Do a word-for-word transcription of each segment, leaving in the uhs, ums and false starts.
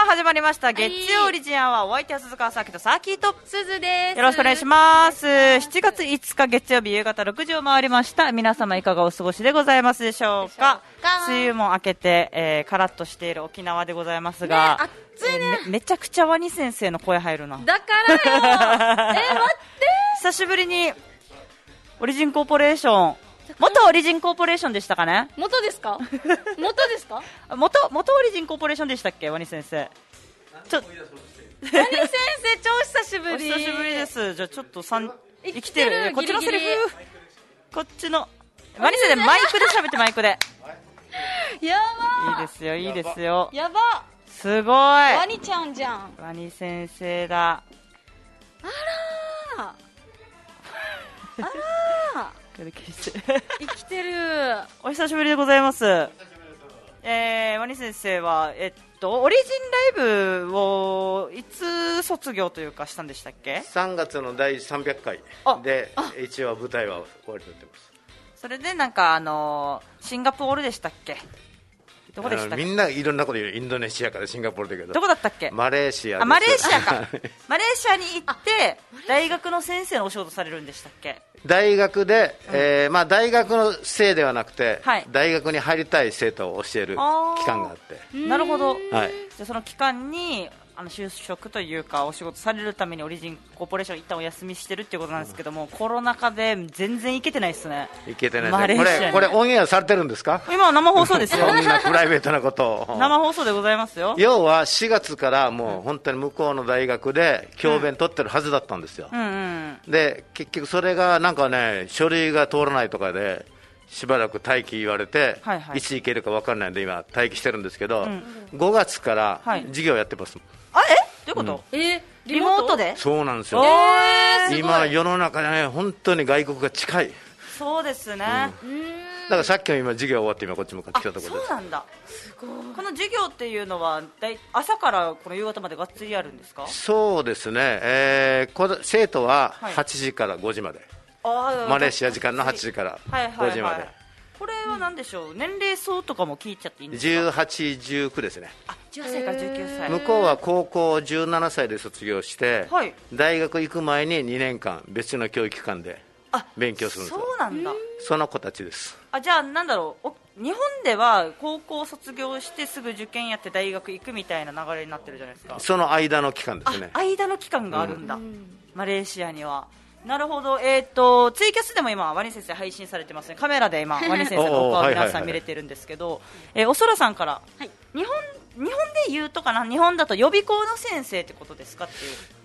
始まりました月曜オリジンアワー、お相手は鈴川サーキとサーキーとすずです。 よろしくお願いします。しちがついつか月曜日夕方ろくじを回りました。皆様いかがお過ごしでございますでしょうか。梅雨も明けて、えー、カラッとしている沖縄でございますが、 ね、暑いね、 えー、め, めちゃくちゃワニ先生の声入るな。 だからよえー、待って久しぶりにオリジンコーポレーション、元オリジンコーポレーションでしたかね。 元ですか元ですか元, 元オリジンコーポレーションでしたっけ。ワニ先生ちょワニ先生超久しぶり。 お久しぶりです。じゃあちょっとさん生きてるこっちのセリフ、こっちのワニ先生マイクで喋って、マイクでやばいいですよ、いいですよ。 やばすごいワニちゃんじゃん。 ワニ先生だ。 あらーあらー生きてるお久しぶりでございます。えー、ワニ先生は、えっと、オリジンライブをいつ卒業というかしたんでしたっけ。 さんがつのだいさんびゃっかいで一応舞台は終わりとってます。 それでなんかあのー、シンガポールでしたっけ。どこでしたっけ。 みんないろんなこと言う。インドネシアからシンガポールだけど、 どこだったっけ。 マレーシアです。 あ、マレーシアかマレーシアに行って大学の先生のお仕事されるんでしたっけ。 大学で、うん、えーまあ、大学の生ではなくて、はい、大学に入りたい生徒を教える期間があって。 なるほど、 はい、 じゃあその期間にあの就職というかお仕事されるためにオリジンコーポレーション一旦お休みしてるっていうことなんですけども、うん、コロナ禍で全然行けてないですね。 行けてないですね。これ、これオンエアされてるんですか。 今は生放送ですよこんなプライベートなことを生放送でございますよ。 要はしがつからもう本当に向こうの大学で教鞭取ってるはずだったんですよ、 うんうんうん、で結局それがなんかね書類が通らないとかでしばらく待機言われて、はいはい、いつ行けるか分からないんで今待機してるんですけど、うん、ごがつから授業やってます、 はい、あえどういうこと、 うん、えー、 リモートで。 そうなんですよ、 えー、 今世の中でね本当に外国が近い。 そうですね、 うん、だからさっきの今授業終わって今こっち向かってきたところです。 そうなんだ。すごい。この授業っていうのはだい朝からこの夕方までがっつりあるんですか。 そうですね、えー、生徒ははちじからごじまで、はい、マレーシア時間のはちじからごじまで、はいはいはい、 これは何でしょう、年齢層とかも聞いちゃっていいんですか。 じゅうはち、じゅうきゅうですね。 あ、じゅうはっさいからじゅうきゅうさい。 向こうは高校じゅうななさいで卒業して、はい、大学行く前ににねんかん別の教育機関で勉強するんですよ。 そうなんだ。 その子たちです。 あ、じゃあなんだろう、日本では高校卒業してすぐ受験やって大学行くみたいな流れになってるじゃないですか。 その間の期間ですね。 間の期間があるんだ、うん、マレーシアには。なるほど。えーと、ツイキャスでも今ワニ先生配信されてますね。カメラで今ワニ先生のお顔皆さん見れてるんですけど、えー、おそらさんから、はい、日本日本で言うとかな、日本だと予備校の先生ってことですかっていう。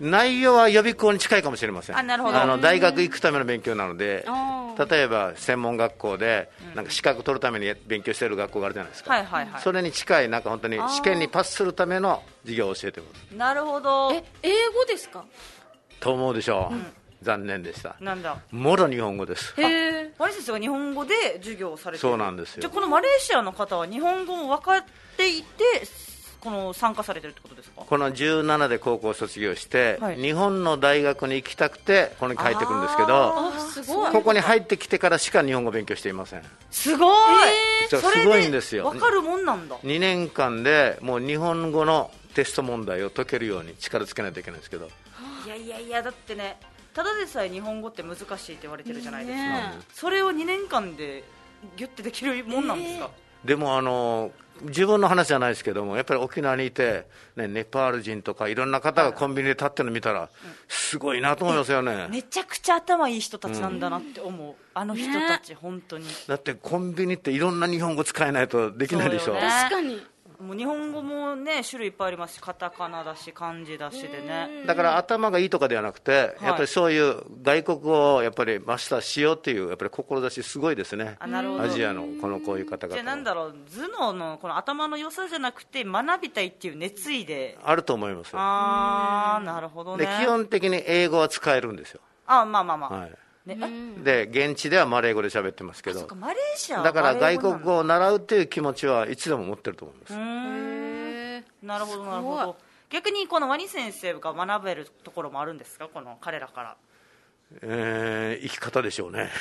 内容は予備校に近いかもしれません。 あ、なるほど。 あの大学行くための勉強なので、例えば専門学校でなんか資格取るために勉強している学校があるじゃないですか、はいはいはい、それに近いなんか本当に試験にパスするための授業を教えてます。 なるほど。 え、英語ですかと思うでしょう、うん、残念でした。 なんだ。 もろ日本語です。 へえ。ワニ先生が日本語で授業をされている。 そうなんですよ。 じゃあこのマレーシアの方は日本語も分かっていてこの参加されてるってことですか。 このじゅうななで高校を卒業して、はい、日本の大学に行きたくてここに帰ってくるんですけど、 すごい。 ここに入ってきてからしか日本語を勉強していません。 すごい、 えー、すごいんですよ。 分かるもんなんだ。 にねんかんでもう日本語のテスト問題を解けるように力つけないといけないんですけど、 いやいやいや、だってね、ただでさえ日本語って難しいって言われてるじゃないですか、ね、それをにねんかんでギュッてできるもんなんですか。 えー、でもあの自分の話じゃないですけども、やっぱり沖縄にいて、ね、ネパール人とかいろんな方がコンビニで立ってるの見たらすごいなと思いますよね。 めちゃくちゃ頭いい人たちなんだなって思う、うん、あの人たち、ね、本当に。 だってコンビニっていろんな日本語使えないとできないでしょ。 ね、 確かに。 もう日本語もね種類いっぱいありますし、カタカナだし漢字だしでね。 だから頭がいいとかではなくて、やっぱりそういう外国語をやっぱりマスターしようっていうやっぱり志すごいですね。 あ、なるほど。 アジアのこのこういう方々。 じゃあなんだろう、頭脳のこの頭の良さじゃなくて学びたいっていう熱意であると思いますよ。 ああ、なるほどね。 で基本的に英語は使えるんですよ。 あ、まあまあまあ、 はいね、 で現地ではマレー語で喋ってますけど、 そうか、マレーシアはだから外国語を習うっていう気持ちはいつでも持ってると思います。 うーん、なるほどなるほど。逆にこのワニ先生が学べるところもあるんですか、この彼らから。 えー、生き方でしょうね。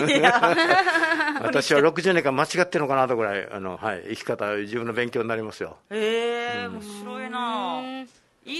私はろくじゅうねんかん間違ってるのかなとぐらいあの、はい、生き方自分の勉強になりますよ。 へえー、面白いな。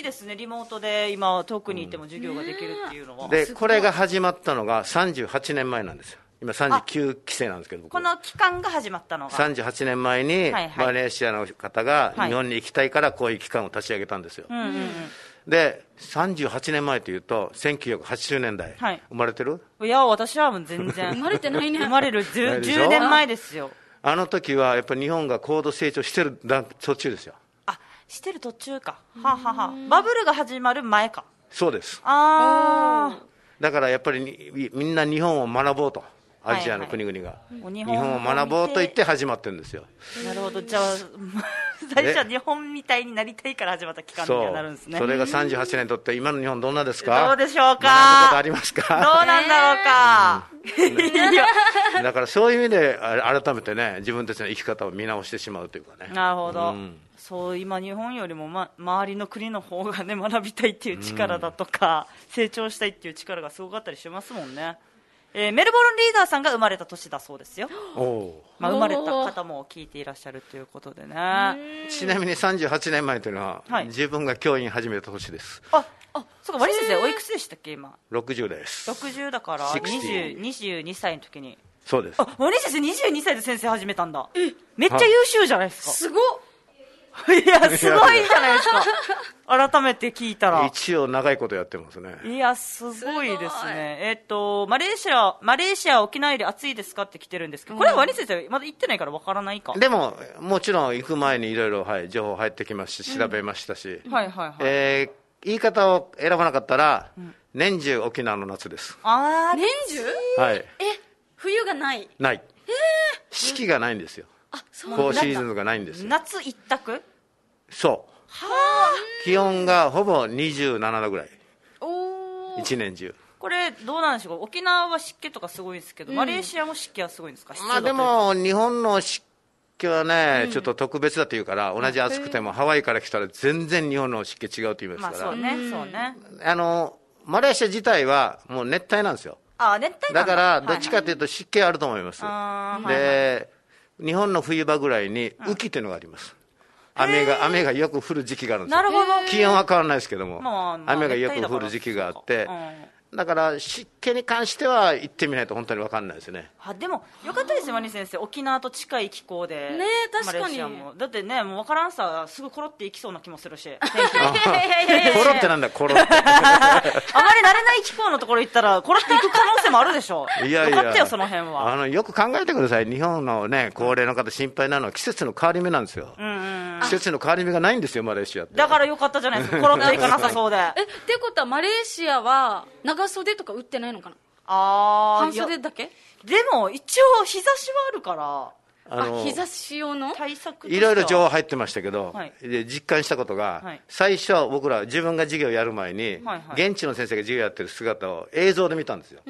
ですね、リモートで今遠くにいても授業ができるっていうのは、うん、 でこれが始まったのがさんじゅうはちねんまえなんですよ。今さんじゅうきゅうきせいなんですけど、僕この期間が始まったのがさんじゅうはちねんまえに、はいはい、マレーシアの方が日本に行きたいからこういう機関を立ち上げたんですよ、はい、うんうんうん、でさんじゅうはちねんまえというとせんきゅうひゃくはちじゅうねんだい、はい、生まれてる？ いや私はもう全然生まれてないね。 生まれる 10, じゅうねんまえですよ。 あの時はやっぱり日本が高度成長してる途中ですよ。 あ、してる途中か。ははは。バブルが始まる前か。 そうです。 ああ。 だからやっぱりみんな日本を学ぼうと、アジアの国々が、はいはい、日本を学ぼうと言って始まってるんですよ。 なるほど。じゃあ最初は日本みたいになりたいから始まった期間になるんですね。 それがさんじゅうはちねんとって今の日本どんなですか？ どうでしょうか？学ぶことありますか？ どうなんだろうか、 えー、いやだからそういう意味で改めてね、自分たちの生き方を見直してしまうというかね。 なるほど、うん、そう今日本よりも、ま、周りの国の方がね学びたいっていう力だとか、うん、成長したいっていう力がすごかったりしますもんね。えー、メルボルンリーダーさんが生まれた年だそうですよ。お、まあ、生まれた方も聞いていらっしゃるということでね。 ちなみにさんじゅうはちねんまえというのは、はい、自分が教員始めた年です。 ああ、そうか、マリ先生おいくつでしたっけ今？ ろくじゅうです。 ろくじゅうだからにじゅう、にじゅうにさいの時に。 そうです。 あ、マリ先生にじゅうにさいで先生始めたんだ。え、めっちゃ優秀じゃないですか。 すごっ。 いや、すごいんじゃないですか。改めて聞いたら。 一応長いことやってますね。 いや、すごいですね。えっと、マレーシア、マレーシア沖縄より暑いですかって来てるんですけど、これはワニ先生、まだ行ってないからわからないか。 でも、もちろん行く前にいろいろ、はい、情報入ってきますし、調べましたし。 うん、はいはいはい。 えー、言い方を選ばなかったら、うん、年中沖縄の夏です。 あー、年中？ はい。 え、冬がない？ ない。えー、四季がないんですよ。あ、そうなんだ。こうシーズンがないんですよ。 夏一択？ そう。はあ、気温がほぼにじゅうななどぐらい。おー。一年中。 これどうなんでしょうか。沖縄は湿気とかすごいですけど、うん、マレーシアも湿気はすごいんですか？ まあでも日本の湿気はね、うん、ちょっと特別だというから、同じ暑くてもハワイから来たら全然日本の湿気違うと言いますから。 まあそうね、そうね。 あのマレーシア自体はもう熱帯なんですよ。 あ、熱帯なんだ。 だからどっちかというと湿気あると思います。はいはい、で、日本の冬場ぐらいに雨季というのがあります。うん、雨が雨がよく降る時期があるんですよ。 なるほど。 気温は変わらないですけども、 まあまあ、 雨がよく降る時期があって、うん、だから湿気に関しては行ってみないと本当に分かんないですね。 あ、でもよかったですよ、ワニ先生。沖縄と近い気候で、 ね、確かに。マレーシアもだってね、もう分からんさ、すぐコロっていきそうな気もするし。 コロってなんだ、コロって。あまり慣れない気候のところ行ったらコロっていく可能性もあるでしょ。 いやいや、 分かってよその辺は。 あのよく考えてください。日本のね高齢の方心配なのは季節の変わり目なんですよ。うんうん、季節の変わり目がないんですよ、マレーシアって。 だからよかったじゃないですか。コロっていかなさそうで。 え、ってことはマレーシアは長袖とか売ってないのかな。 あ、 半袖だけ？ でも一応日差しはあるから、 あの日差し用の対策いろいろ情報入ってましたけど、はい、で実感したことが、はい、最初僕ら自分が授業やる前に、はいはい、現地の先生が授業やってる姿を映像で見たんですよ、うん、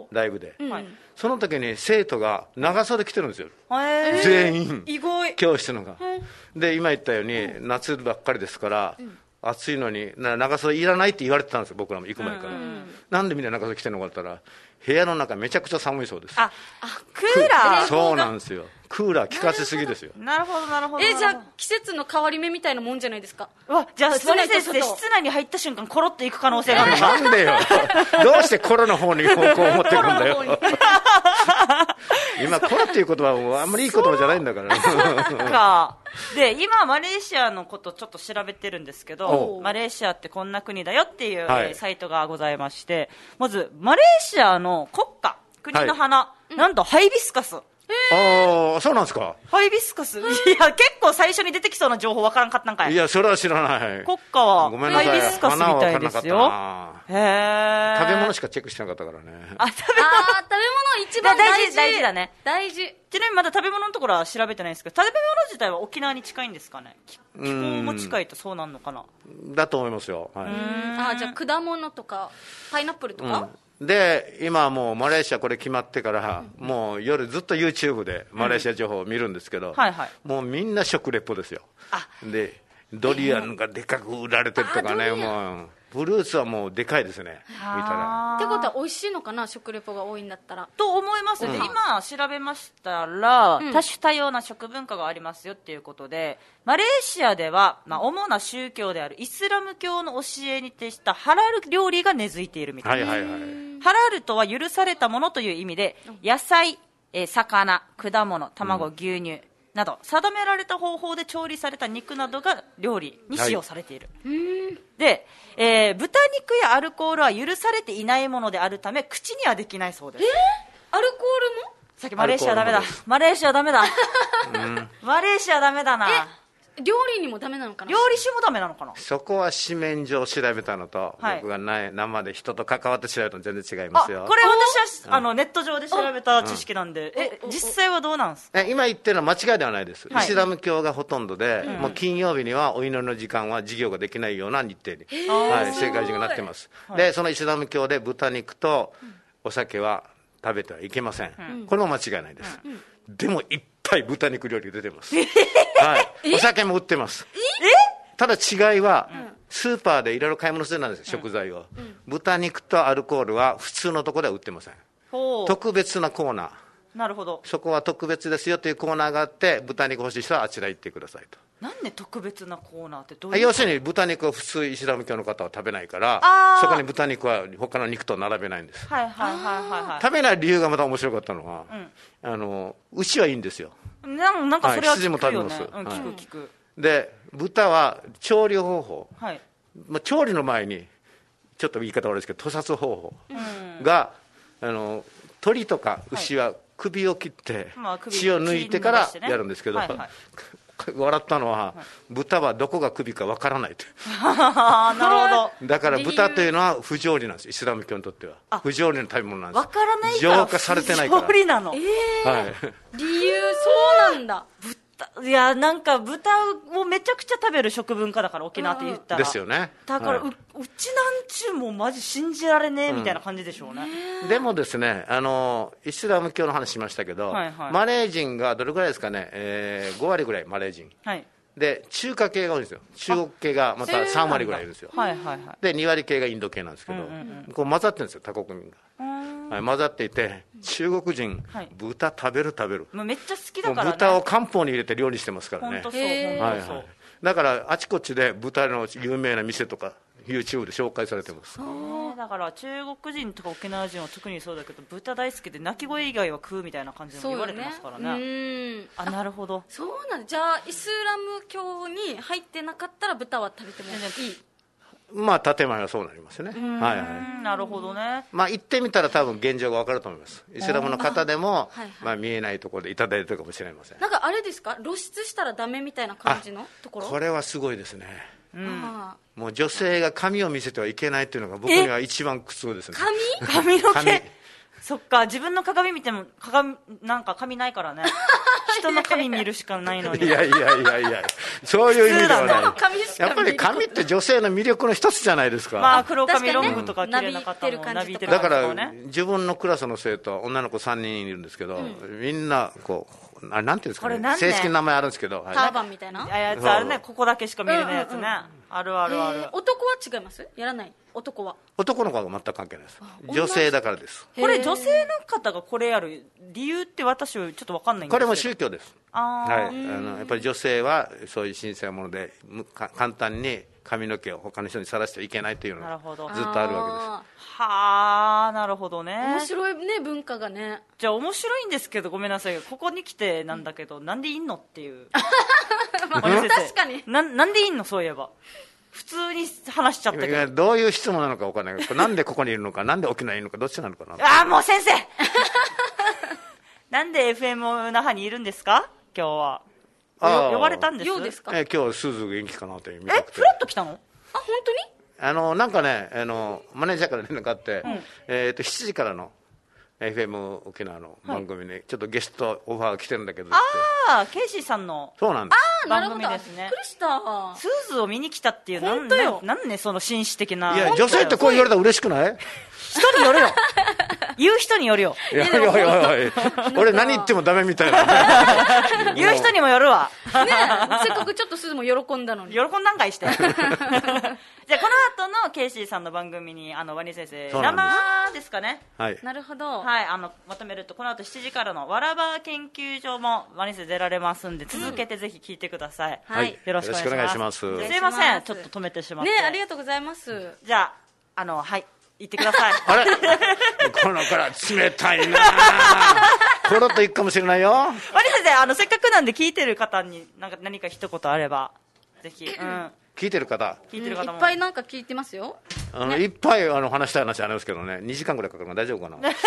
ライブで、うん、その時に生徒が長袖着てるんですよ、全員意外教室のが、で今言ったように夏ばっかりですから、うん、暑いのに長袖いらないって言われてたんですよ、僕らも行く前から、うんうん、なんでみんな長袖着てるのかって言ったら、部屋の中めちゃくちゃ寒いそうです。 あ、あ、クーラー。 そうなんですよ。クーラー効かせすぎですよ。 なるほどなるほど。 え、じゃあ季節の変わり目みたいなもんじゃないですか。 わ、じゃあ室内先生、室内に入った瞬間コロっていく可能性があるのか。なんでよ。どうしてコロの方にこう持ってくんだよ。今コロっていう言葉はあんまりいい言葉じゃないんだから。 か。で今マレーシアのことちょっと調べてるんですけど、マレーシアってこんな国だよっていう、はい、サイトがございまして、まずマレーシアの国歌、国の花、はい、なんとハイビスカス。 ああ、そうなんですか。 ハイビスカス、いや結構最初に出てきそうな情報わからんかったんかい。 いやそれは知らない。 国歌はハイビスカスみたいですよ。へえ。 食べ物しかチェックしてなかったからね。 あ、食べ物。 あ、食べ物一番大事。 大事だね。 大事。 ちなみにまだ食べ物のところは調べてないんですけど、食べ物自体は沖縄に近いんですかね。気候も近いとそうなんのかな。 だと思いますよ。はい、 あ、じゃあ果物とかパイナップルとか。うんで今もうマレーシアこれ決まってから、うん、もう夜ずっと YouTube でマレーシア情報を見るんですけど、うんはいはい、もうみんな食レポですよ。あでドリアンがでかく売られてるとかね、もうフルーツはもうでかいですね、見たら。 ってことは美味しいのかな、食レポが多いんだったら。 と思いますね、うん、今調べましたら、うん、多種多様な食文化がありますよっていうことで、マレーシアでは、まあ、主な宗教であるイスラム教の教えに徹したハラル料理が根付いているみたいです、はいはいはい、ハラルとは許されたものという意味で、野菜、えー、魚、果物、卵、うん、牛乳など定められた方法で調理された肉などが料理に使用されている、はい、で、えー、豚肉やアルコールは許されていないものであるため口にはできないそうです。 えー、アルコールも？ さっきマレーシアダメだマレーシアダメだ、うん、マレーシアダメだな。 料理にもダメなのかな。 料理酒もダメなのかな。 そこは紙面上調べたのと、はい、僕がない生で人と関わって調べたの全然違いますよ。 あ、これ私はあのネット上で調べた知識なんで、うん、え実際はどうなんですか。 え今言ってるのは間違いではないです、はい、イスラム教がほとんどで、うん、もう金曜日にはお祈りの時間は授業ができないような日程に、はい、生活時間になってます、はい、でそのイスラム教で豚肉とお酒は食べてはいけません、うん、これも間違いないです、うん、でもいっぱい豚肉料理出てます、はい、お酒も売ってます。ただ違いは、うん、スーパーでいろいろ買い物するんですよ、食材を、うん、豚肉とアルコールは普通のところでは売ってません。特別なコーナー、 なるほど、 そこは特別ですよというコーナーがあって、豚肉欲しい人はあちら行ってくださいと。 なんで特別なコーナーってどういう？ 要するに豚肉を普通イスラム教の方は食べないから、そこに豚肉は他の肉と並べないんです。 はいはいはいはい、はい、 食べない理由がまた面白かったのは、うん、あの牛はいいんですよ。 な, なんかそれは聞くよね、 はい、羊も食べます、 うん、聞く聞く、はい、 で豚は調理方法、はい、まあ、調理の前にちょっと言い方悪いですけど屠殺方法が、うん、あの鳥とか牛は首を切って、はい、血を抜いてからやるんですけど、はいはい、笑ったのは、はい、豚はどこが首かわからないとなるほど。 だから豚というのは不条理なんです、イスラム教にとっては不条理の食べ物なんです。 わからないから浄化されてないから不条理なの、 えーはい、理由そうなんだ。 いやなんか豚をめちゃくちゃ食べる食文化だから沖縄って言ったらですよね。 だから、はい、う, うちなんちゅうもマジ信じられねえみたいな感じでしょうね、 うん、でもですね、あのイスラム教の話しましたけど、はいはい、マレー人がどれぐらいですかね、えー、ごわりぐらいマレー人、はい、で中華系が多いんですよ。中国系がまたさんわりぐらいいるんですよ、はいはいはい、でにわり系がインド系なんですけど、うんうんうん、こう混ざってるんですよ他国民が、はい、混ざっていて中国人、はい、豚食べる食べる、 めっちゃ好きだからね。 豚を漢方に入れて料理してますからね。 本当そう、本当そう、はいはい、 だからあちこちで豚の有名な店とか YouTube で紹介されてます。 だから中国人とか沖縄人は特にそうだけど豚大好きで鳴き声以外は食うみたいな感じでも言われてますからね。う、ね、ん、あ、なるほど。 そうなんだ。じゃあイスラム教に入ってなかったら豚は食べてもいい。 まあ建前はそうなりますね。はいはい。 なるほどね。 まあ行ってみたら多分現状が分かると思います。イスラムの方でも、はいはい、まあ見えないところでいただいてるかもしれません。 なんかあれですか、露出したらダメみたいな感じのところ。 これはすごいですね。うん、もう女性が髪を見せてはいけないっていうのが僕には一番苦痛ですね。 髪？髪の毛？そっか、自分の鏡見ても鏡なんか髪ないからね。人の髪見るしかないのに。 いやいやいやいや、そういう意味ではない。やっぱり髪って女性の魅力の一つじゃないですか。 まあ黒髪ロングとか綺麗な方もなびいてるだから自分のクラスの生徒女の子さんにんいるんですけど、うん、みんなこうあなんていうんですかね、正式な名前あるんですけど、 ターバンみたいなやつあるね。ここだけしか見れないやつね、うんうんうん、あるあるある。 男は違います？やらない？男は男の子は全く関係ないです。女性だからです。 これ女性の方がこれやる理由って私はちょっと分かんないんですけど。 これも宗教です。あ、はい、あのやっぱり女性はそういう神聖なもので簡単に髪の毛を他の人にさらしてはいけないというのがずっとあるわけです。 はあ、なるほどね。 面白いね、文化がね。 じゃあ面白いんですけど、ごめんなさい、ここに来てなんだけど、うん、なんでいんのっていうまあ、確かにな, なんでいんの。そういえば普通に話しちゃったけど、 どういう質問なのか分からないけど、なんでここにいるのかなんで沖縄にいるのかどっちなのかな。 ああ、もう先生なんで エフエム 那覇にいるんですか今日は。呼ばれたんです。 ですか。 えー、今日スーズー元気かなという見たくて。 え、フラッと来たの？ あ、本当に？ あのなんかね、あのマネージャーから連絡があって、うん、えー、としちじからの エフエム 沖縄の番組に、はい、ちょっとゲストオファーが来てるんだけど、 ああ、ケイシーさんのそうなんですあ番組ですね。びっくりした。 スーズを見に来たっていう。 本当よ。 なんねその紳士的な。 いや女性ってこう言われたら嬉しくない？ 人によるよ言う人によるよ。 いやいやいやいや俺何言ってもダメみたいな言う人にもよるわね、せっかくちょっとすずも喜んだのに喜んだんかいしてじゃあこの後のケイシーさんの番組にあのワニ先生生ですかね。 はい、 なるほど、 はい、あのまとめるとこの後しちじからのわらば研究所もワニ先生出られますんで、続けてぜひ聞いてください、 うん、はい、 よろしくお願いします。すいません、ちょっと止めてしまってね、ありがとうございます。 じゃああのはい言ってくださいあれこのから冷たいなコロッといくかもしれないよ。ワニ先生、あのせっかくなんで聞いてる方になんか何か一言あればぜひ、うん、 聞いてる方聞いてる方も、 うん、いっぱいなんか聞いてますよ。 あの、ね、いっぱいあの話したい話ありますけどね、にじかんぐらいかかるの大丈夫かなはい、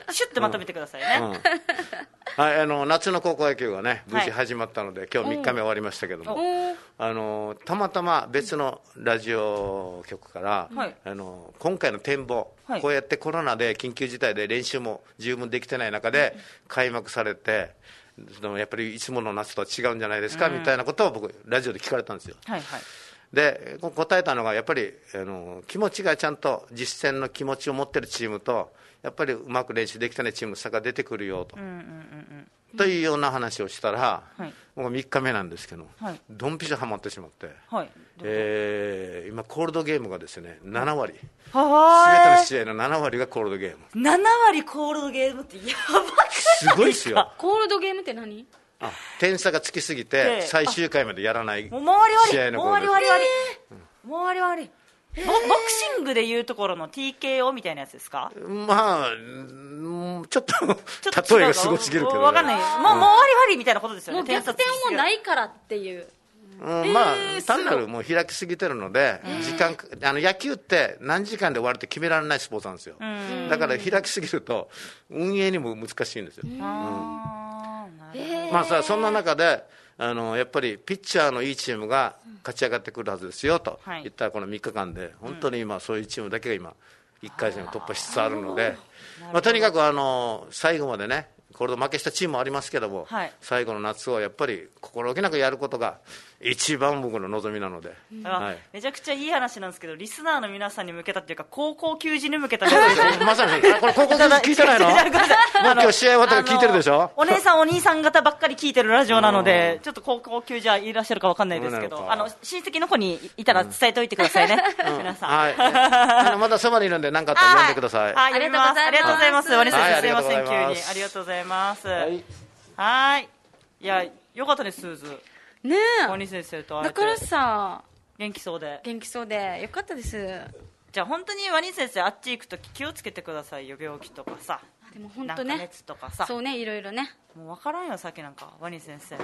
シュッとまとめてくださいね、 うんうんはい、あの夏の高校野球がね無事始まったので、はい、今日みっかめ終わりましたけども、あのたまたま別のラジオ局から、はい、あの今回の展望、はい、こうやってコロナで緊急事態で練習も十分できてない中で開幕されて、やっぱりいつもの夏とは違うんじゃないですか、うん、みたいなことを僕ラジオで聞かれたんですよ、はいはい、で答えたのがやっぱりあの気持ちがちゃんと実践の気持ちを持ってるチームとやっぱりうまく練習できてないチームの差が出てくるよと、うんうんうんうん、というような話をしたら、はい、もうみっかめなんですけど、はい、ドンピシャハマってしまって、はい、えー、今コールドゲームがですねななわり、はい、全ての試合のななわりがコールドゲーム。 ななわりコールドゲームってやばくないすごいですよ。 コールドゲームって何？ あ、点差がつきすぎて最終回までやらない試合のコールドゲーム。 もう終わり終わり、もう終わり終わり。ボ, ボクシングでいうところの ティーケーオー みたいなやつですか？ まあちょっと例えがすごすぎるけど、ね、 分かんない、もう、もう終わり終わりみたいなことですよね。 もう逆転もないからっていう、 うん、まあ単なるもう開きすぎてるので、時間あの野球って何時間で終わるって決められないスポーツなんですよ。だから開きすぎると運営にも難しいんですよ。うん、あ、まあさ、そんな中であのやっぱりピッチャーのいいチームが勝ち上がってくるはずですよといったこのみっかかんで、本当に今そういうチームだけが今いっかい戦を突破しつつあるので、まあ、とにかくあの最後までねコールド負けしたチームもありますけども、はい、最後の夏をやっぱり心置きなくやることが一番僕の望みなので、 うん、はい、めちゃくちゃいい話なんですけど、リスナーの皆さんに向けたっていうか高校球児に向けたまさにこれ高校球児聞いてないの？もう今日試合終わったから聞いてるでしょ。 お姉さんお兄さん方ばっかり聞いてるラジオなので、ちょっと高校球児はいらっしゃるか分かんないですけど、あの親戚の子にいたら伝えておいてくださいね、うん、皆さん、はい、あのまだそばにいるんで何かあったら読んでください。 はい、ありがとうございます。ありがとうございます。ワニ先生すいません急にありがとうございます。はい、はい、いやよかったですスーズねえ、 ワニ先生と会えて。 だからさ元気そうで元気そうでよかったです。 じゃあ本当にワニ先生あっち行くとき気をつけてくださいよ。病気とかさ、 でも本当ね、 なんか熱とかさ、 そうね、いろいろね、 もう分からんよさっきなんかワニ先生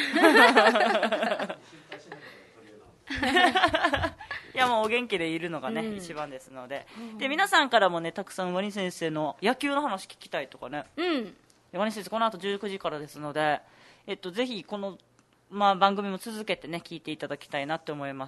いやもうお元気でいるのがね、うん、一番ですので、うん、で皆さんからもねたくさんワニ先生の野球の話聞きたいとかね、うん、ワニ先生この後じゅうくじからですので、えっと、ぜひこの、まあ、番組も続けてね聞いていただきたいなと思います。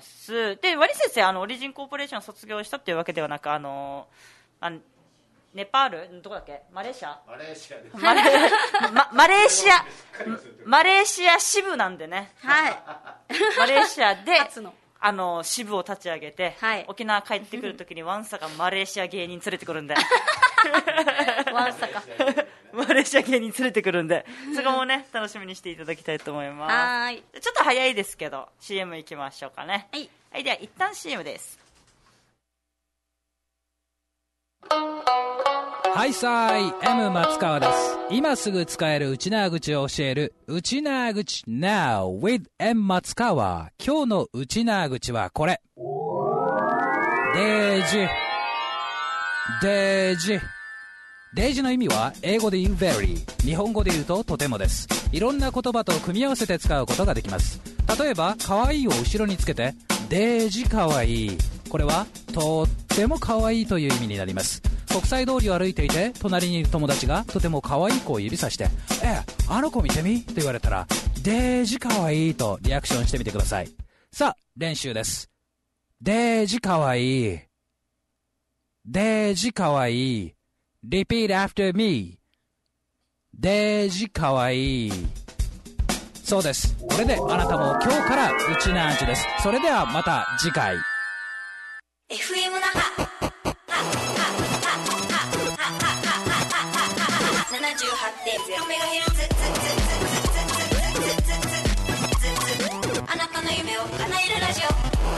でワニ先生あのオリジンコーポレーション卒業したっていうわけではなく、あのあのネパールどこだっけ、マレーシアマレーシアです。 マレ、ま、マレーシアマレーシア支部なんでね、 はい、 マレーシアであの支部を立ち上げて、はい、沖縄帰ってくるときにワンサかマレーシア芸人連れてくるんでワンサかマレーシア芸人連れてくるんで、そこもね楽しみにしていただきたいと思います。はい、ちょっと早いですけど シーエム 行きましょうかね。はい、はい、では一旦 シーエム です。 はいさーい M 松川です。今すぐ使える内縄口を教える内縄口 Now with M 松川。今日の内縄口はこれ、デージデージデージの意味は英語で言う very、 日本語で言うととてもです。いろんな言葉と組み合わせて使うことができます。例えば可愛いを後ろにつけてデージ可愛い、これはとっても可愛いという意味になります。国際通りを歩いていて隣にいる友達がとても可愛い子を指さして、えあの子見てみと言われたらデージ可愛いとリアクションしてみてください。さあ練習です。デージ可愛い、デージ可愛い、 Repeat after me。 デージ可愛い。そうです、これであなたも今日からうちなーんちです。それではまた次回。 エフエム 那覇じゅうはちてんゼロメガヘルツ、あなたの夢を叶えるラジオ、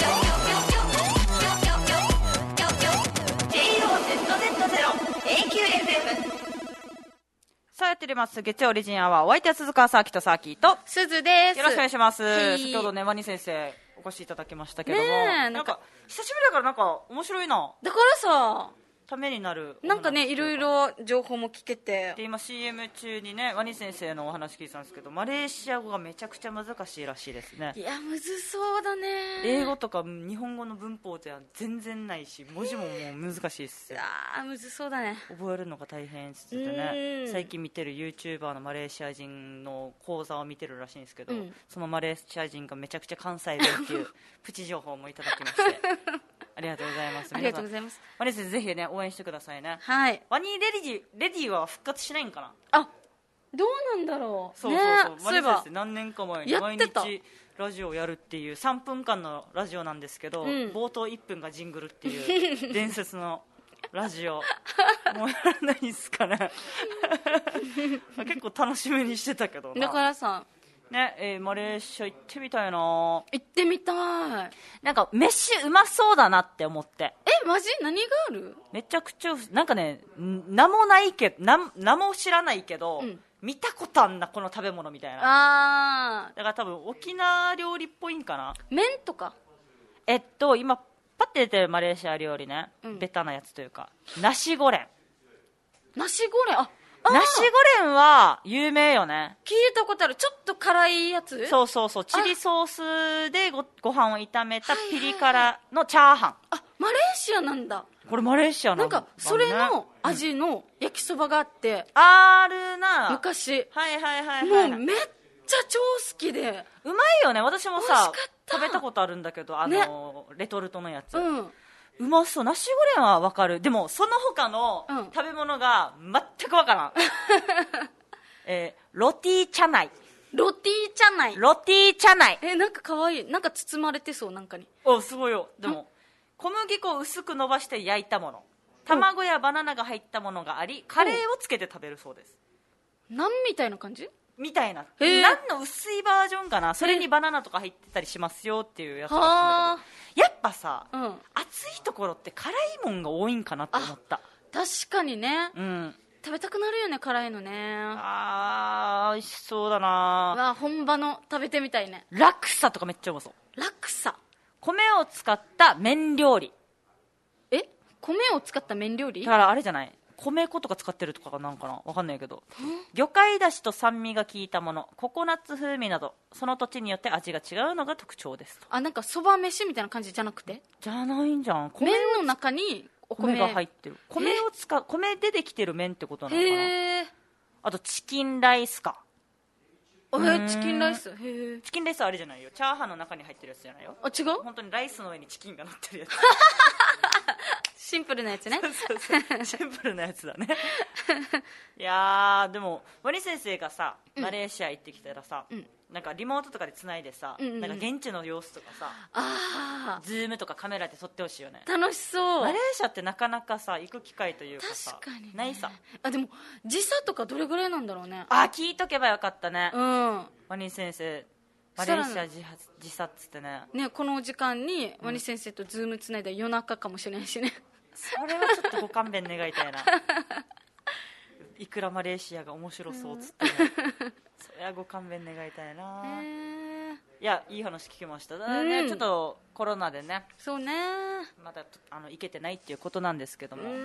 ジェイオーゼットゼットゼロ エーキューエフエム。 さあやっております月曜オリジンアワー、お相手は鈴川サーキとサーキーとすずです。 よろしくお願いします。 はい、 先ほどねワニ先生お越しいただきましたけども、 ね、 なんか久しぶりだからなんか面白いな、 だからさためになるなんかねいろいろ情報も聞けて、 で今 シーエム 中にねワニ先生のお話聞いてたんですけど、マレーシア語がめちゃくちゃ難しいらしいですね。 いやむずそうだね。 英語とか日本語の文法では全然ないし、文字ももう難しいっすよ。 あーむずそうだね。 覚えるのが大変っつっててね、最近見てる YouTuber のマレーシア人の講座を見てるらしいんですけど、うん、そのマレーシア人がめちゃくちゃ関西弁っていうプチ情報もいただきましてありがとうございます。 ありがとうございます。 ワニ先生ぜひね応援してくださいね。 はい。 ワニレディレディは復活しないんかな。 あ、どうなんだろう。 そうそうそう。 ね、 ワニ先生何年か前に毎日ラジオをやるっていうさんぷんかんのラジオなんですけど、うん、冒頭いっぷんがジングルっていう伝説のラジオもうやらないんすかね結構楽しみにしてたけどな。 だからさねえー、マレーシア行ってみたいな。 行ってみたい。 なんか飯うまそうだなって思って。 えマジ何がある？ めちゃくちゃなんかね名もないけど名も知らないけど、うん、見たことあんなこの食べ物みたいな。あだから多分沖縄料理っぽいんかな。 麺とかえっと今パッて出てるマレーシア料理ね、うん、ベタなやつというかナシゴレン。 ナシゴレン、あナシゴレンは有名よね。 聞いたことある。ちょっと辛いやつ。 そうそうそう。チリソースで ご, ご飯を炒めたピリ辛のチャーハン。 あ、マレーシアなんだ。 これマレーシアなんだ、 ね、なんかそれの味の焼きそばがあって、うん、 あるな昔。 はいはいはい、はい、 もうめっちゃ超好きで。 うまいよね。私もさ食べたことあるんだけど、あの、ね、レトルトのやつ、うん、うまそう。ナシゴレンは分かる。でもその他の食べ物が全く分からん、うんえー、ロティーチャナイ。 ロティーチャナイ。 ロティーチャナイ。 えなんか可愛い。なんか包まれてそう。なんかに。 おすごいよ。でも小麦粉を薄く伸ばして焼いたもの、卵やバナナが入ったものがあり、カレーをつけて食べるそうです。 なんみたいな感じみたいな。なんの薄いバージョンかな。それにバナナとか入ってたりしますよっていうやつらしいんだけど、やっぱさ、うん、暑いところって辛いもんが多いんかなって思った。 確かにね、 うん、 食べたくなるよね辛いのね。 あー美味しそうだな。 わ本場の食べてみたいね。 ラクサとかめっちゃうまそう。 ラクサ、 米を使った麺料理。 え米を使った麺料理だからあれじゃない、米粉とか使ってるとかなんかな、わかんないけど、魚介だしと酸味が効いたもの、ココナッツ風味などその土地によって味が違うのが特徴ですと。 あなんかそば飯みたいな感じじゃなくて、 じゃないんじゃん。 米の中にお米, 米が入ってる。米を使う、米でできてる麺ってことなのかな。へあとチキンライスか。 えチキンライス。へえチキンライスはあれじゃないよ、チャーハンの中に入ってるやつじゃないよ。 あ違う、 本当にライスの上にチキンが乗ってるやつシンプルなやつね。 そうそうそうシンプルなやつだねいやーでもワニ先生がさ、うん、マレーシア行ってきたらさ、うん、なんかリモートとかでつないでさ、うんうんうん、なんか現地の様子とかさ、 あズームとかカメラで撮ってほしいよね。 楽しそう。 マレーシアってなかなかさ行く機会というかさ、 確かに、ね、 ないさ。 あでも時差とかどれぐらいなんだろうね。 あ聞いとけばよかったね。うん、ワニ先生マレーシア時差っつってね。 ねこの時間にワニ先生とズームつないだ夜中かもしれないしね、 それはちょっとご勘弁願いたいないくらマレーシアが面白そうっつってね、うん、それはご勘弁願いたいな。いやいい話聞きましただ、ねうん、ちょっとコロナでねそうねまだあの行けてないっていうことなんですけども、うん、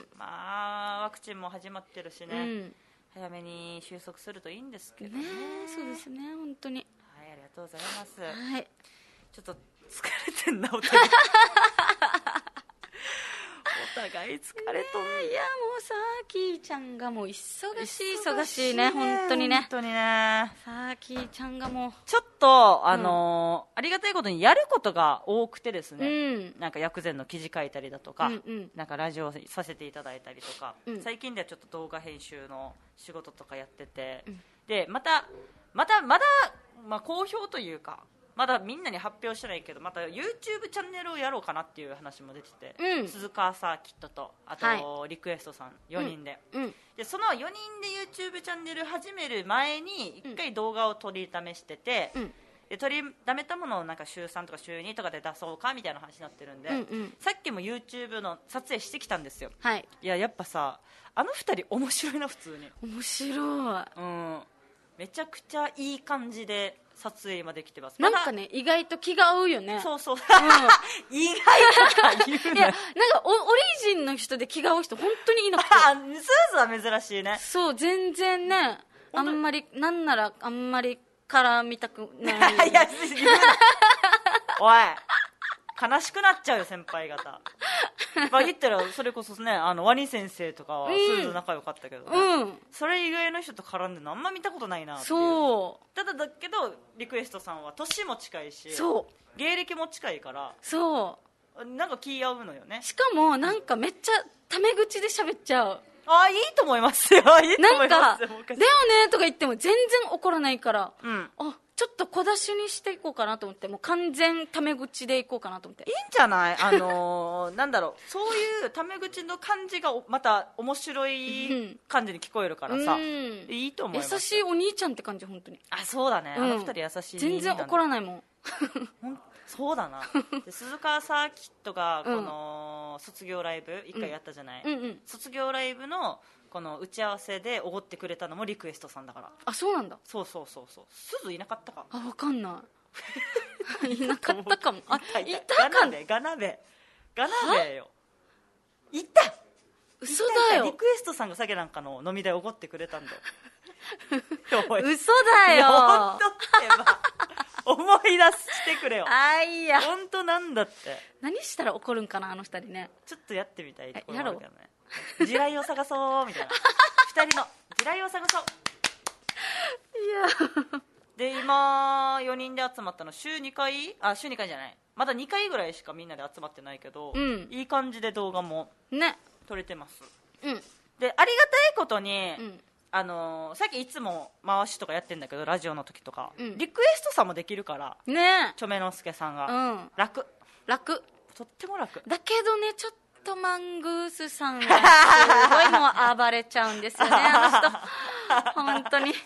まあワクチンも始まってるしね、うん、早めに収束するといいんですけど ね, ねそうですね本当に。 はいありがとうございます、 はい、 ちょっと疲れてんなお互いお互い疲れとん、ね、 いやもうさーきーちゃんがもう忙しい忙しいね本当にね本当にね。 さーきーちゃんがもうちょっとあのーうん、ありがたいことにやることが多くてですね、うん、なんか薬膳の記事書いたりだとか、うんうん、なんかラジオさせていただいたりとか、うん、最近ではちょっと動画編集の仕事とかやってて、うん、でまたまたまだ、まあ、好評というかまだみんなに発表してないけどまた YouTube チャンネルをやろうかなっていう話も出てて、 うん、 鈴川サーキットとあと、はい、リクエストさんよにんで、うんうん、でそのよにんで YouTube チャンネル始める前にいっかい動画を撮りためしてて、うん、で撮りだめたものをなんか週さんとか週にとかで出そうかみたいな話になってるんで、うんうん、さっきも YouTube の撮影してきたんですよ、はい、いややっぱさあのふたり面白いな普通に面白い、 うん、めちゃくちゃいい感じで撮影今できてます。 なんかね意外と気が合うよね。 そうそう、うん、意外とか言うね。いやなんか オ, オリジンの人で気が合う人本当にいなくてあスーズは珍しいね。 そう全然ねあんまりなんならあんまり絡みたくないいやおい悲しくなっちゃうよ先輩方まあ言ったらそれこそねあのワニ先生とかはスーズ仲良かったけど、ねうん、それ以外の人と絡んでるのあんま見たことないなっていう。 そうただだけどリクエストさんは年も近いしそう芸歴も近いからそうなんか気合うのよね。 しかもなんかめっちゃタメ口で喋っちゃう。 あいいと思いますよ。いいと思いますよ。 なんかだよねとか言っても全然怒らないから、うん、あちょっと小出しにしていこうかなと思ってもう完全タメ口でいこうかなと思って。 いいんじゃないあのー、なんだろうそういうタメ口の感じがまた面白い感じに聞こえるからさ、うん、いいと思います。 優しいお兄ちゃんって感じ本当に。 あそうだね、うん、あの二人優しい。 全然怒らないもんそうだなで鈴川サーキットがこの卒業ライブいっかいやったじゃない、うんうんうん、卒業ライブのこの打ち合わせでおごってくれたのもリクエストさんだから。 あそうなんだ。 そうそうそうそう。すずいなかったか。 あ分かんないいなかったかも。あいたかガナベガナベガナベよいた。 嘘だよ。 リクエストさんがさけなんかの飲み代おごってくれたんだよ嘘だよ本当ってば思い出してくれよ。 あいや本当なんだって。 何したら怒るんかなあの二人ね。 ちょっとやってみたいところもあるけどね。地雷を探そうみたいな二人の地雷を探そう。 いやで今よにんで集まったの週にかいあ週にかいじゃないまだにかいぐらいしかみんなで集まってないけど、うん、いい感じで動画も撮れてます、ね、うん、でありがたいことに、うんあのー、さっきいつも回しとかやってんだけどラジオの時とか、うん、リクエストさんもできるからねちょめのすけさんが、うん、楽楽とっても楽だけどねちょっとマングースさんがすごいもう暴れちゃうんですよねあの人本当に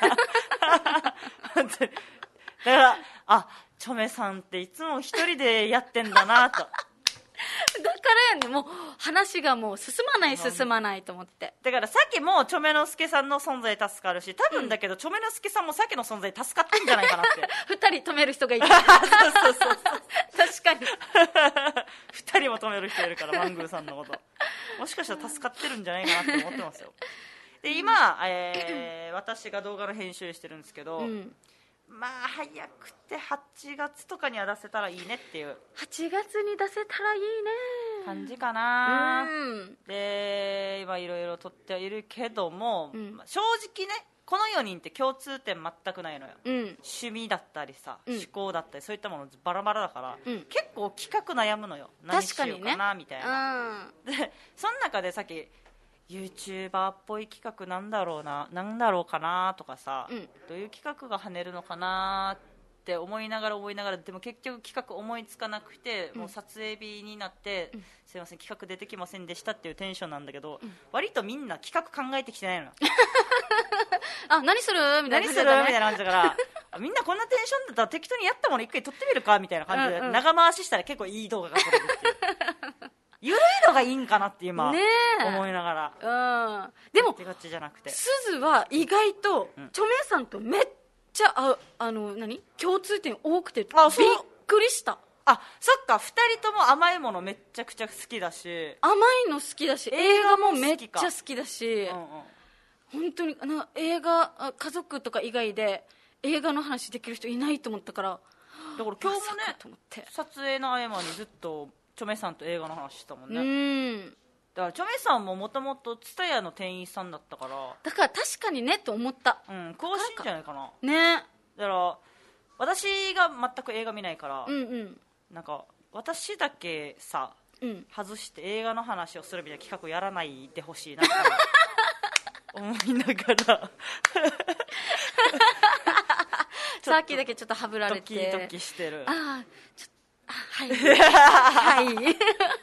本当にだからあちょめさんっていつも一人でやってんだなとだからやねもう話がもう進まない進まないと思ってだからさっきもちょめのすけさんの存在助かるし多分だけど、うん、ちょめのすけさんもさっきの存在助かってんじゃないかなってふたり止める人がいるそうそうそう確かにふたりも止める人いるからマングーさんのこともしかしたら助かってるんじゃないかなって思ってますよで今、えー、私が動画の編集してるんですけど、うんまあ早くてはちがつとかには出せたらいいねっていうはちがつに出せたらいいね感じかな、うん、で今いろいろ撮ってはいるけども、うん、正直ねこのよにんって共通点全くないのよ、うん、趣味だったりさ、うん、思考だったりそういったものバラバラだから、うん、結構企画悩むのよ何しようかなみたいな、うん、でその中でさっきYouTuber っぽい企画なんだろうななんだろうかなとかさ、うん、どういう企画が跳ねるのかなって思いながら思いながらでも結局企画思いつかなくて、うん、もう撮影日になって、うん、すいません企画出てきませんでしたっていうテンションなんだけど、うん、割とみんな企画考えてきてないのよあ何するみたいな、 ね、何するみたいな感じだからみんなこんなテンションだったら適当にやったもの一回撮ってみるかみたいな感じで、うんうん、長回ししたら結構いい動画が撮れるっていうゆるいのがいいんかなって今、ね、思いながら、 うん、でもガチじゃなくてすずは意外と、うん、チョメさんとめっちゃああの何共通点多くてびっくりした。 あそっかふたりとも甘いものめっちゃくちゃ好きだし甘いの好きだし映画もめっちゃ好きだし、うんうん、本当にな映画家族とか以外で映画の話できる人いないと思ったからだから今日もね撮影の合間にずっとチョメさんと映画の話したもんね。うんだからチョメさんももともとTSUTAYAの店員さんだったからだから確かにねと思った。 うん詳しいんじゃないかなね。 だから私が全く映画見ないから、うんうん、なんか私だけさ、うん、外して映画の話をするみたいな企画やらないでほしいなって思いながらさっきだけちょっとはぶられてドキドキしてる。 ああちょっとあはいはい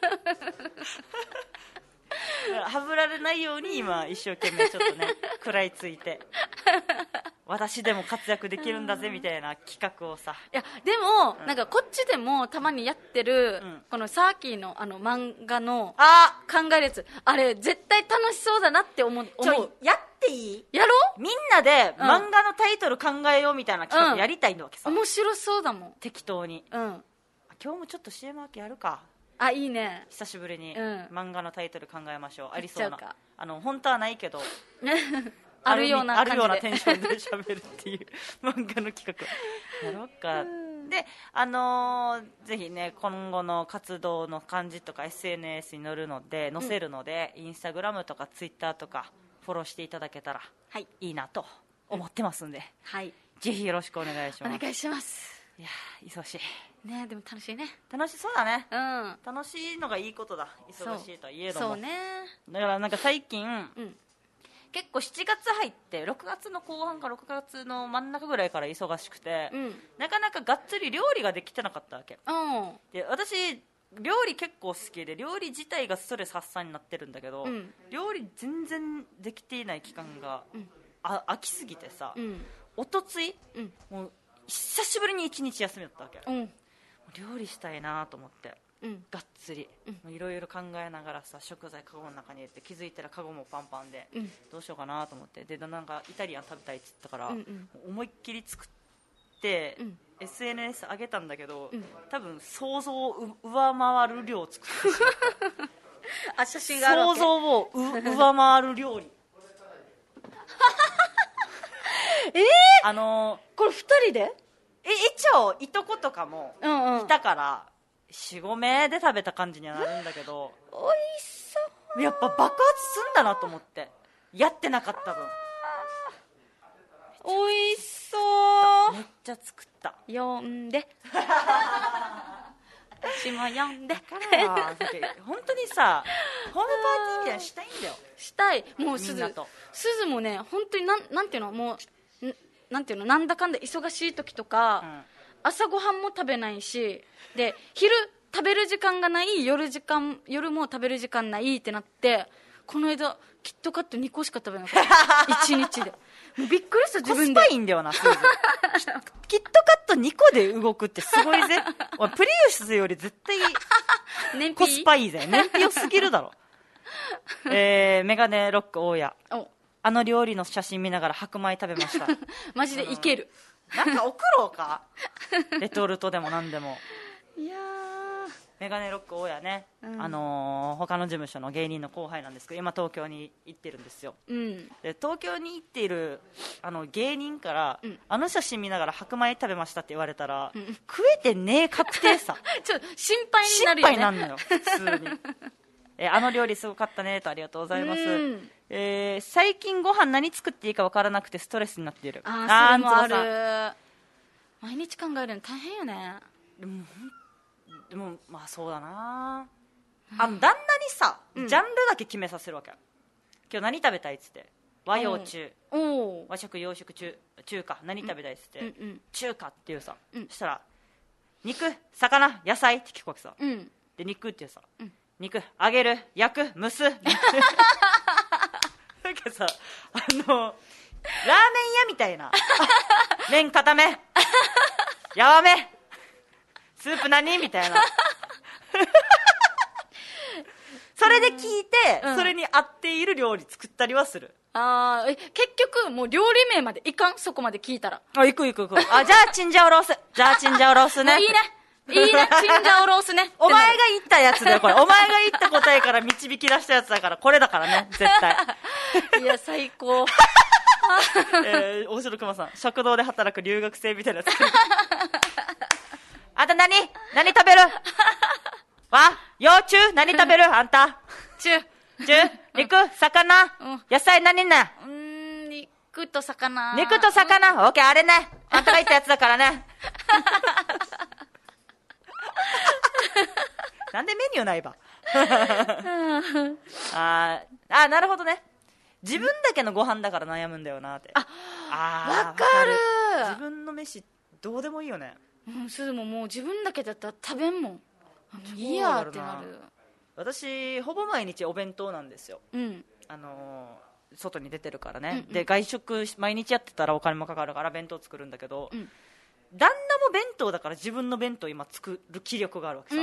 はぶられないように今一生懸命ちょっとね食らいついて私でも活躍できるんだぜみたいな企画をさ。 いやでも、うん、なんかこっちでもたまにやってる、うん、このサーキーのあの漫画の考えるやつ、あれ絶対楽しそうだなって思う。 ちょやっていい？ やろう？みんなで漫画のタイトル考えようみたいな企画やりたいのわけさ、 うん、面白そうだもん。 適当に、うん、今日もちょっと シーエム 分けやるか。 あいいね。 久しぶりに、 うん、 漫画のタイトル考えましょう。ありそうな、あの本当はないけどあるような感じであるようなテンションで喋るっていう漫画の企画やろうか。で、あのー、ぜひね今後の活動の感じとか エスエヌエス に載るので載せるので、うん、インスタグラムとかツイッターとかフォローしていただけたらいいなと思ってますんで、 はい、 ぜひよろしくお願いします。 お願いします。 いや忙しいね。でも楽しいね。 楽しそうだね、 うん、 楽しいのがいいことだ。忙しいとはいえども。 そうね。 だからなんか最近、うん、結構しちがつ入ってろくがつの後半かろくがつの真ん中ぐらいから忙しくて、うん、なかなかがっつり料理ができてなかったわけ、うん、で私料理結構好きで料理自体がストレス発散になってるんだけど、うん、料理全然できていない期間が、うん、あ飽きすぎてさ、うん、おとつい、うん、もう久しぶりにいちにち休みだったわけ、うん、料理したいなと思って、うん、がっつりいろいろ考えながらさ食材カゴの中に入れて気づいたらカゴもパンパンで、うん、どうしようかなと思ってでなんかイタリアン食べたいって言ったから、うんうん、思いっきり作って、うん、エスエヌエス 上げたんだけど、うん、多分想像を上回る量作ってしまったあ写真があるわけ。 想像を上回る料理えー、 あのー、 これふたりでえ一応いとことかもいたから、うんうん、よん、ごめいで食べた感じにはなるんだけどおいしそう。 やっぱ爆発すんだなと思ってやってなかった分おいしそう。 めっちゃ作った。 読んで私も読んでだから本当にさホームパーティーみたいなしたいんだよ。 したい。もうすずすずもね本当になんなんていうのもうなんていうのなんだかんだ忙しい時とか、うん、朝ごはんも食べないしで昼食べる時間がない夜時間夜も食べる時間ないってなってこの間キットカットにこしか食べなかったいちにちでもうびっくりした自分で。 コスパいいんだよなキットカットにこで動くってすごいぜプリウスより絶対コスパいいぜ。燃費良すぎるだろえー、メガネロック大家あの料理の写真見ながら白米食べましたマジでいける、 うん、なんか送ろうかレトルトでもなんでも。 いやメガネロック大家ね、うん、あのー、他の事務所の芸人の後輩なんですけど今東京に行ってるんですよ、うん、で東京に行っているあの芸人から、うん、あの写真見ながら白米食べましたって言われたら、うん、食えてねえ確定さちょっと心配になるよね。 心配なんのよ普通にえあの料理すごかったねとありがとうございます、うんえー、最近ご飯何作っていいか分からなくてストレスになっている。 ああそれもある。毎日考えるの大変よね。 でもでもまあそうだな、うん、あの旦那にさ、うん、ジャンルだけ決めさせるわけ。今日何食べたいっつって和洋中、うん、和食洋食 中, 中華何食べたいっつって、うんうん、中華っていうさ、うん、そしたら肉魚野菜って聞くわけさ、うん、で肉っていうさ、うん、肉揚げる焼く蒸すなんかさあのラーメン屋みたいな麺固めやわめスープ何みたいなそれで聞いて、うん、それに合っている料理作ったりはする。 あえ結局もう料理名までいかん。そこまで聞いたらあ行く行く行くあじゃあチンジャオロースじゃあチンジャオロースねいいねいいねチンジャオロースねお前が言ったやつだよこれお前が言った答えから導き出したやつだからこれだからね絶対いや最高えー、大城熊さん食堂で働く留学生みたいなやつあんた何何食べるわ幼虫何食べるあんた中中肉魚、うん、野菜何ねうーん肉と魚肉と魚、うん、オッケーあれねあんたが言ったやつだからねなんでメニューないばああなるほどね自分だけのご飯だから悩むんだよなって。 ああわかる自分の飯どうでもいいよね。 うん、すずももう自分だけだったら食べんもん。いいやってなる。 私ほぼ毎日お弁当なんですよ、 うん、 あのー、外に出てるからね、 うんうん、 で外食毎日やってたらお金もかかるから弁当作るんだけど、 うん、 旦那も弁当だから自分の弁当今作る気力があるわけさ、 うん、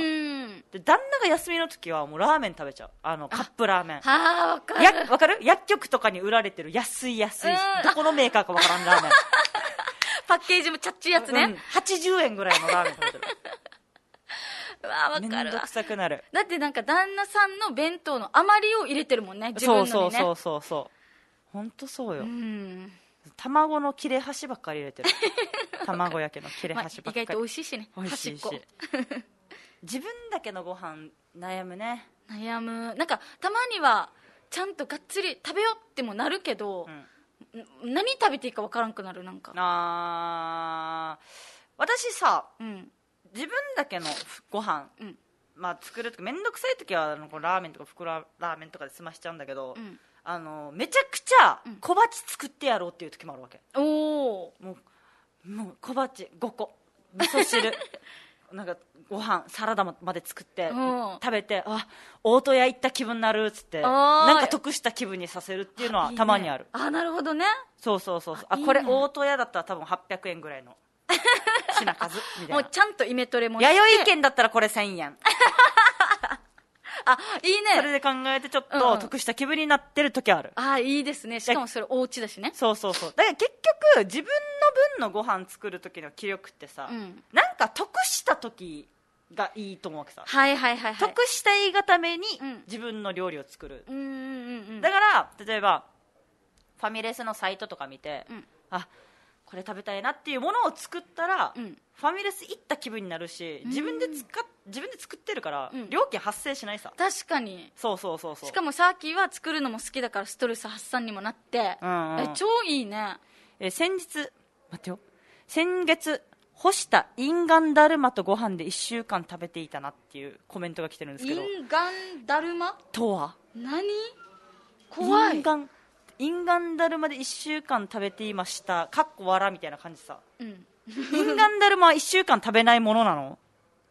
で旦那が休みの時はもうラーメン食べちゃう、あのカップラーメン。 はあ、わかる。 やわかる、薬局とかに売られてる安い安い、どこのメーカーかわからんラーメンパッケージもチャッチいやつね、 うん、はちじゅうえんぐらいのラーメン食べてるうわ、わかるわ。 めんどくさくなる。 だってなんか旦那さんの弁当の余りを入れてるもんね、自分のにね。 そうそうそうそう本当そうよ、うん、卵の切れ端ばっかり入れてる卵焼きの切れ端ばっかり、 まあ、意外と美味しいしね、 美味しいし自分だけのご飯悩むね。 悩む。なんかたまにはちゃんとがっつり食べようってもなるけど、うん、何食べていいかわからんくなる。なんかあ私さ、うん、自分だけのご飯、うん、まあ、作るときめんどくさいときはラーメンとか袋ラーメンとかで済ましちゃうんだけど、うん、あのめちゃくちゃ小鉢作ってやろうっていう時もあるわけ、 うん、おもう、もう小鉢ごこ味噌汁なんかご飯サラダまで作って食べて、あ、大戸屋行った気分になるっつってなんか得した気分にさせるっていうのはたまにある。 あ、いいね。あ、なるほどね。 そうそうそうそう。あ、いいね。これ大戸屋だったら多分はっぴゃくえんぐらいの品数みたいな。 もうちゃんとイメトレもして、 弥生県だったらこれせんえんあ、いいね。 それで考えてちょっと得した気分になってる時ある、 うんうん、あ、いいですね。しかもそれお家だしね。 そうそうそう。だから結局自分の分のご飯作る時の気力ってさ、うん、なんか得した時がいいと思うわけさ。 はいはいはい、はい、 得したいがために自分の料理を作る、うんうんうんうん、だから例えばファミレスのサイトとか見て、うん、あ、これ食べたいなっていうものを作ったら、うん、ファミレス行った気分になるし、自分で使っ自分で作ってるから、うん、料金発生しないさ。 確かに。 そうそうそうそう。 しかもサーキーは作るのも好きだからストレス発散にもなって、うんうん、え超いいね。 え先日待ってよ先月干したインガンダルマとご飯でいっしゅうかん食べていたなっていうコメントが来てるんですけど、 インガンダルマとは何？怖い。 インガンインガンダルマでいっしゅうかん食べていましたかっこわらみたいな感じさ、うん、インガンダルマはいっしゅうかん食べないものなの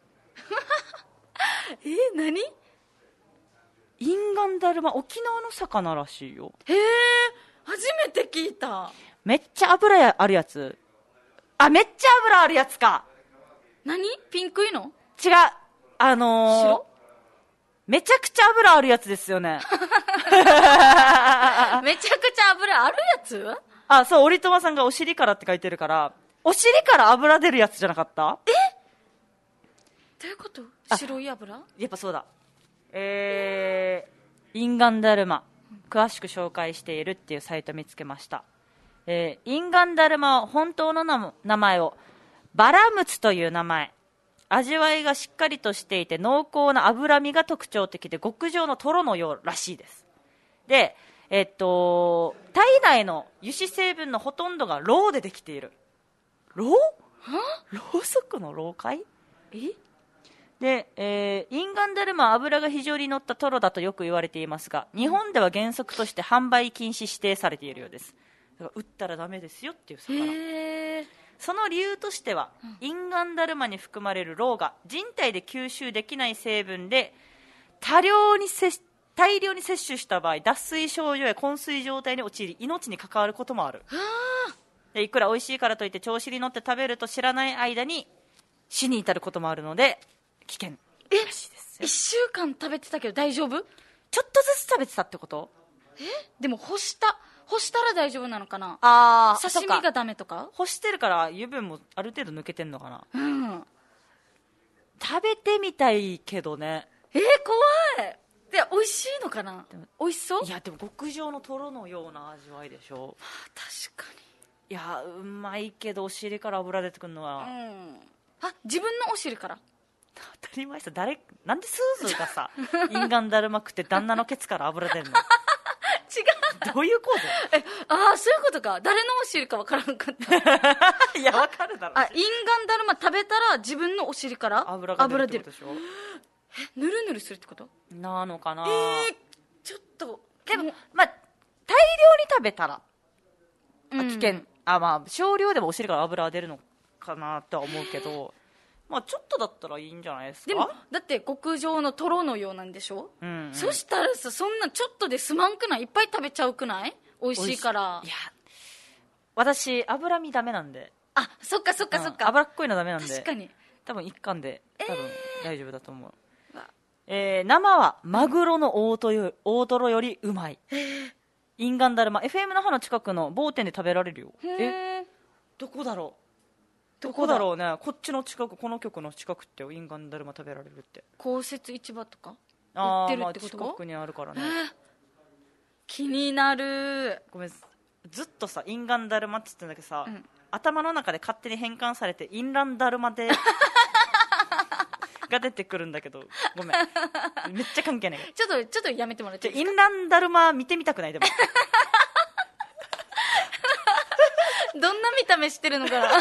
え何？ インガンダルマ沖縄の魚らしいよ。 へえ、初めて聞いた。 めっちゃ油あるやつ。あ、めっちゃ油あるやつか。 何？ピンクいの？ 違う、あのー、白？めちゃくちゃ油あるやつですよねめちゃくちゃ油あるやつ？ あ、そう、オリトマさんがお尻からって書いてるから、お尻から油出るやつじゃなかった？ え？どういうこと？白い油？ やっぱそうだ。えー、インガンダルマ詳しく紹介しているっていうサイト見つけました。えー、インガンダルマは本当の名前をバラムツという名前。味わいがしっかりとしていて濃厚な脂身が特徴的で極上のトロのようらしいです。で、えっと体内の油脂成分のほとんどがろうでできている。ろう？ろうそくのろうかい？ え？ で、えー、インガンダルマは脂が非常に乗ったトロだとよく言われていますが、日本では原則として販売禁止指定されているようです。だから売ったらダメですよっていう魚。 へー。 その理由としては、うん、インガンダルマに含まれるろうが人体で吸収できない成分で多量に摂大量に摂取した場合脱水症状や昏睡状態に陥り命に関わることもある。でいくら美味しいからといって調子に乗って食べると知らない間に死に至ることもあるので危険らしいですよ。 いっしゅうかん食べてたけど大丈夫？ ちょっとずつ食べてたってこと？ えでも干した干したら大丈夫なのかな。 あ刺身がダメとか。 干してるから油分もある程度抜けてんのかな。 うん、 食べてみたいけどね。 えー、怖い。で美味しいのかな。でも美味しそう。 いやでも極上のトロのような味わいでしょ。 あ、確かに。 いやうまいけどお尻から油出てくるのは、うん、 あ自分のお尻から当たり前さ。誰なんでスーズーがさインガンダルマ食って旦那のケツから油出るの違う。 どういうこと？ え、ああ、そういうことか。誰のお尻か分からんかった。 いや、分かるだろ。 あ、インガンダルマ食べたら自分のお尻から油が出るってことでしょ。 え、ぬるぬるするってことなのかな。 えー、ちょっと。 でも、まあ、大量に食べたら、まあ、危険、うん、 あ、まあ少量でもお尻から油は出るのかなとは思うけど、まあちょっとだったらいいんじゃないですか。 でもだって極上のトロのようなんでしょ、うんうん、そしたらさ、そんなちょっとで済まんくない？いっぱい食べちゃうくない？美味しいから。 いや、私脂身ダメなんで。 あ、そっかそっかそっか、 うん、脂っこいのダメなんで、 確かに多分一貫で多分大丈夫だと思う、えー、生はマグロの大トロよ、大トロよりうまい。インガンダルマ エフエム 那覇の近くの某店で食べられるよ。え、どこだろうどこだろうね。こっちの近く、この局の近くってインガンダルマ食べられるって。 公設市場とか売ってるってこと？あ、まあ、近くにあるからね。 気になる。 ごめん、ずっとさインガンダルマって言ってんだけどさ、うん、頭の中で勝手に変換されてインランダルマでが出てくるんだけど、ごめん、めっちゃ関係ない。 ちょっとちょっとやめてもらっていいですか？ インランダルマ見てみたくない？でもどんな見た目してるのかなち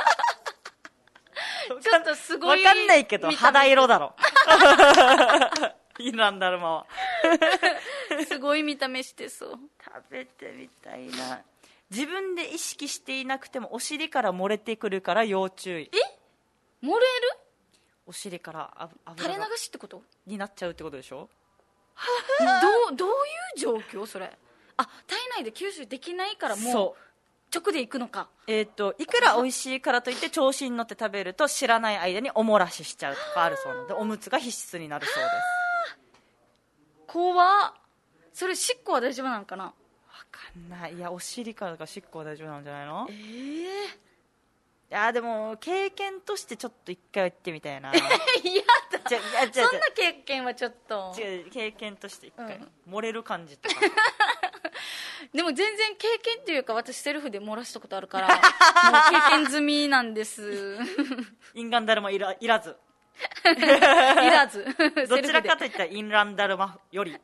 ょっとすごいわかんないけど肌色だろインランダルマはすごい見た目してそう。 食べてみたいな。自分で意識していなくてもお尻から漏れてくるから要注意。 え、漏れる？ お尻から油垂れ流しってことになっちゃうってことでしょどう、どういう状況それ？あ、体内で吸収できないからもう直でいくのか。 えー、といくら美味しいからといって調子に乗って食べると知らない間におもらししちゃうとかあるそうなので、おむつが必須になるそうです。 怖っ。それしっこは大丈夫なのかな？わかんない。いや、お尻からがしっこは大丈夫なんじゃないの？ えー、 いやでも経験としてちょっと一回は行ってみたいな。 いやだ、 じゃいやじゃそんな経験はちょっと違う、経験として一回、うん、漏れる感じとかでも全然経験っていうか、私セルフで漏らしたことあるからもう経験済みなんですインガンダルマいら、いらずいらずどちらかといったらインランダルマより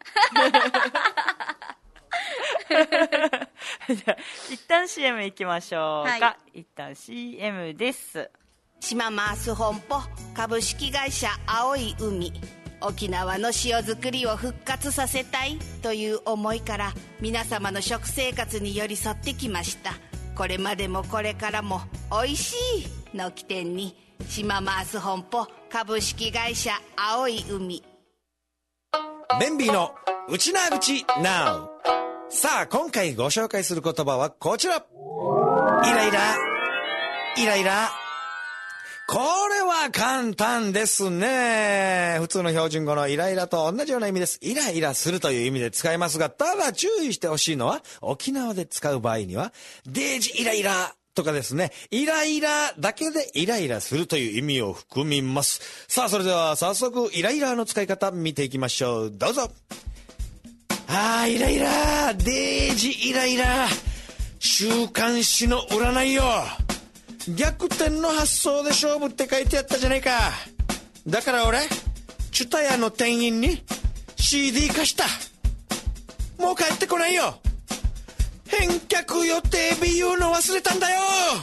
じゃあ一旦 シーエム 行きましょうか、はい、一旦 シーエム です。 島マース本舗株式会社青い海、沖縄の塩作りを復活させたいという思いから皆様の食生活に寄り添ってきました。これまでもこれからもおいしいの起点に島マース本舗株式会社青い海。 ベンビーのウチナー口 ナウ。 さあ今回ご紹介する言葉はこちら。イライライライラ。これは簡単ですね。普通の標準語のイライラと同じような意味です。イライラするという意味で使いますが、ただ注意してほしいのは、沖縄で使う場合にはデージイライラとかですね、イライラだけでイライラするという意味を含みます。さあそれでは早速イライラの使い方見ていきましょう。どうぞ。あーイライラ、デージイライラ、週刊誌の占いよ。逆転の発想で勝負って書いてあったじゃないか。だから俺チュタヤの店員に シーディー 貸した。もう帰ってこないよ。返却予定日言うの忘れたんだよ。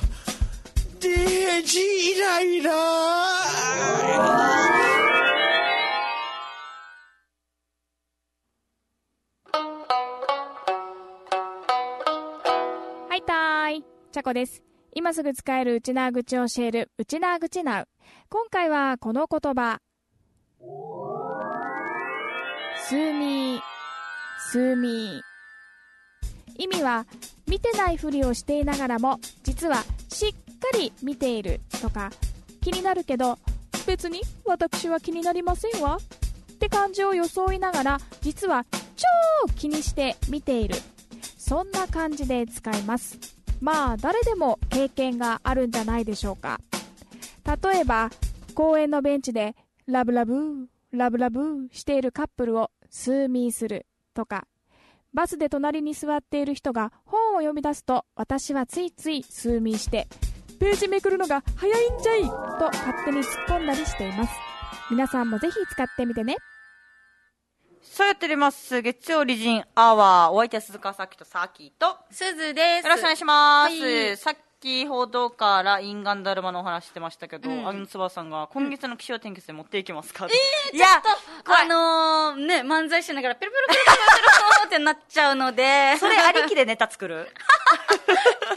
デージイライラ。 はいたーい、ちゃこです。今すぐ使えるウチナー口を教えるウチナー口ナウ。今回はこの言葉、スーミースーミー。意味は見てないふりをしていながらも実はしっかり見ているとか、気になるけど別に私は気になりませんわって感じを装いながら実は超気にして見ている、そんな感じで使います。まあ誰でも経験があるんじゃないでしょうか。例えば公園のベンチでラブラブラブラブしているカップルをスーミーするとか、バスで隣に座っている人が本を読み出すと私はついついスーミーしてページめくるのが早いんじゃいと勝手に突っ込んだりしています。皆さんもぜひ使ってみてね。 そうやっております。月曜リジンアワー、お相手は鈴川さきとさきとすずです。 よろしくお願いします、 はい、 先ほどからインガンダルマのお話してましたけど、うん、あのつばさんが今月の気象天気で持っていきますか、うん、 いやちょっとあのー、ね漫才しながらペロペロペロペロペロってなっちゃうのでそれありきでネタ作る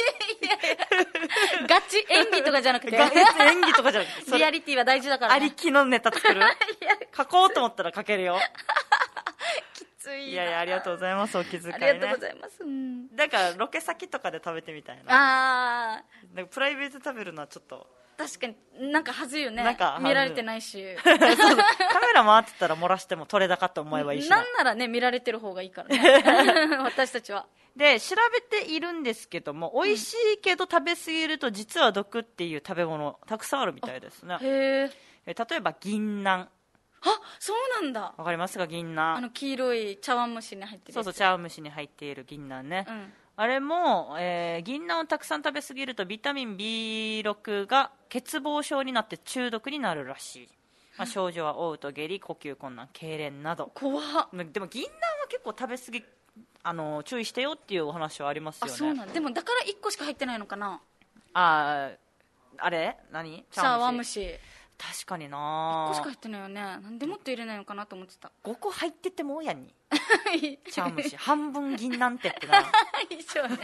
ガチ演技とかじゃなくてガチ演技とかじゃなくてリアリティは大事だから、ね、 ありきのネタ作る書こうと思ったら書けるよきつい。 いやいや、ありがとうございます、お気遣いね。 ありがとうございます、うん、 だからロケ先とかで食べてみたいな。 ああ、プライベート食べるのはちょっと確かになんかはずいよね。 なんか見られてないしそうそうカメラ回ってたら漏らしても撮れ高と思えばいいしな。 なんならね見られてる方がいいからね私たちは。で調べているんですけども、美味しいけど食べ過ぎると実は毒っていう食べ物たくさんあるみたいですね。 へえ例えば銀杏。 あ、そうなんだ。 わかりますか、銀杏。 あの黄色い茶碗蒸しに入ってる。 そうそう、茶碗蒸しに入っている銀杏ね、うん、あれも、えー、銀杏をたくさん食べ過ぎるとビタミン ビーろく が欠乏症になって中毒になるらしい。まあ、症状は嘔吐、下痢、呼吸困難、痙攣など。 怖っ。 でも銀杏は結構食べ過ぎ、あの注意してよっていうお話はありますよね。 あ、そうなんだ。でもだからいっこしか入ってないのかな。 ああれ何茶碗蒸し。 確かにな。 いっこしか入ってないよね。なんでもっと入れないのかなと思ってた。 ごこ入っててもやんに茶碗蒸し半分銀杏ってってな一緒ね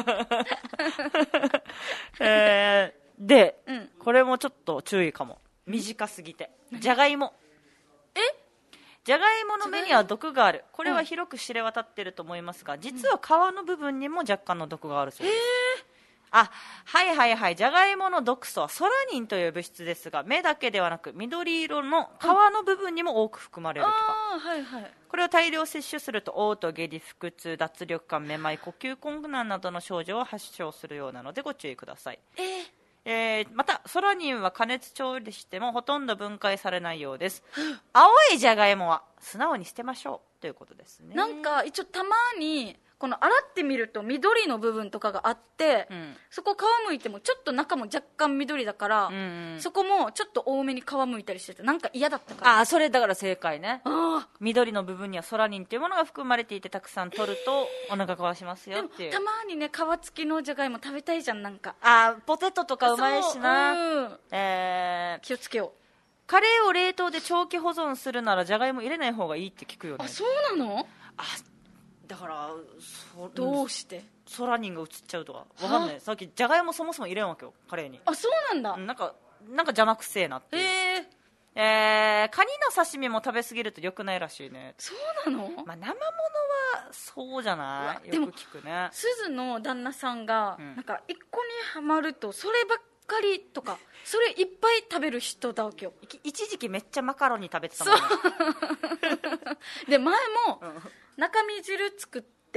えー、で、 うん、 これもちょっと注意かも。短すぎて。じゃがいも。 えじゃがいもの芽には毒がある。これは広く知れ渡っていると思いますが、実は皮の部分にも若干の毒があるそうです。あ、はいはいはい。じゃがいもの毒素はソラニンという物質ですが、芽だけではなく緑色の皮の部分にも多く含まれるとか、 あ、はいはい、これを大量摂取すると嘔吐、下痢、腹痛、脱力感、めまい、呼吸困難などの症状を発症するようなのでご注意ください。 えーえー、またソラニンは加熱調理してもほとんど分解されないようです。青いじゃがいもは素直に捨てましょうということですね。 なんか一応たまにこの洗ってみると緑の部分とかがあって、うん、そこ皮むいてもちょっと中も若干緑だから、うんうん、そこもちょっと多めに皮むいたりしててなんか嫌だったから。 あ、それだから正解ね。あ、緑の部分にはソラニンというものが含まれていてたくさん取るとお腹壊しますよっていう。 でもたまにね皮付きのじゃがいも食べたいじゃん。なんかあ、ポテトとかうまいしな、うん、えー、気をつけよう。 カレーを冷凍で長期保存するならじゃがいも入れない方がいいって聞くよね。 あ、そうなの。 あ、だからそどうしてソラニンが移っちゃうとかわかんない。さっきじゃがいもそもそも入れんわけよカレーに。 あ、そうなんだ。 なんかなんか邪魔くせえなっていう。 へー、 えー、カニの刺身も食べ過ぎると良くないらしいね。 そうなの。 まあ、生ものはそうじゃない。よく聞くね。 鈴の旦那さんが、うん、なんか一個にハマるとそればっかりとかそれいっぱい食べる人だわけよ。 一時期めっちゃマカロニ食べてたもんねで前も中身汁作って、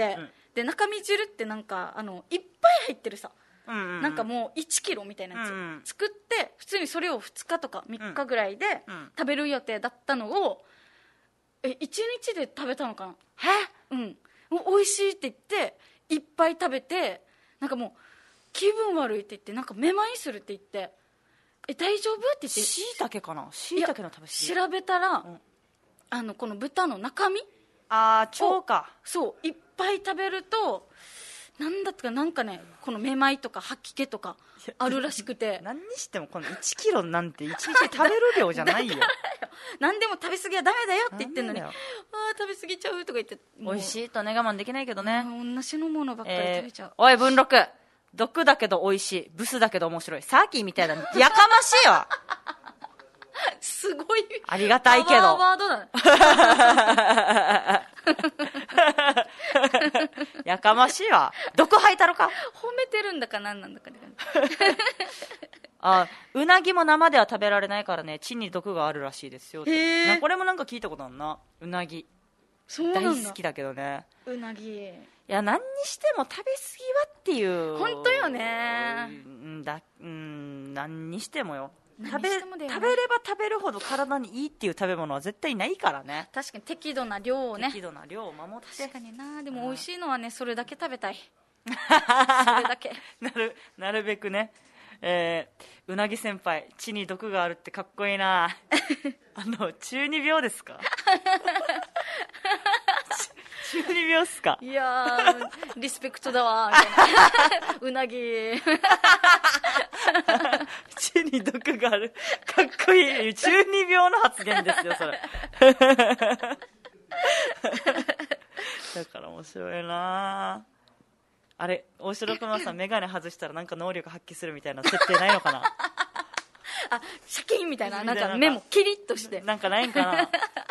うん、で中身汁ってなんかあのいっぱい入ってるさ、うんうんうん、なんかもういちキロみたいなやつ、うんうん、作って普通にそれをふつかとかみっかぐらいで食べる予定だったのを、えいちにちで食べたのかな。 え、 うん、もう美味しいって言っていっぱい食べてなんかもう気分悪いって言ってなんかめまいするって言ってえ大丈夫って言って。 しいたけかな。しいたけの食べ過ぎ。 調べたら、うん、あのこの豚の中身、 あー腸か。 そういっぱい食べるとなんだったかなんかねこのめまいとか吐き気とかあるらしくて何にしてもこのいちキロなんていちにち食べる量じゃないよ何でも食べ過ぎはダメだよって言ってんのに、あ食べ過ぎちゃうとか言って。 美味しいとね我慢できないけどね。 同じのものばっかり食べちゃう、 えー、おい文録、毒だけど美味しい、ブスだけど面白い、サーキーみたいなやかましいわすごいありがたいけどパワーワードだねやかましいわ。毒吐いたろか。 褒めてるんだか何なんだかねあ、うなぎも生では食べられないからね、血に毒があるらしいですよ。 へー、 これもなんか聞いたことあるな。うなぎそうなんだ。 大好きだけどねうなぎ。 いや何にしても食べ過ぎはっていう。 本当よね。 うんだ、うん、何にしてもよ。 食べ、食べれば食べるほど体にいいっていう食べ物は絶対ないからね。 確かに適度な量をね。 適度な量を守って。 確かにな。でも美味しいのはね、それだけ食べたいそれだけなる、なるべくね、えー、うなぎ先輩血に毒があるってかっこいいなあの中二病ですか中二病っすか。 いやーリスペクトだわみたいなうなぎ血に毒があるかっこいい中二病の発言ですよそれだから面白いな。 あれ大城熊さん眼鏡外したらなんか能力発揮するみたいな設定ないのかなあ、シャキンみたいな、なんか目もキリッとしてなんかないんかな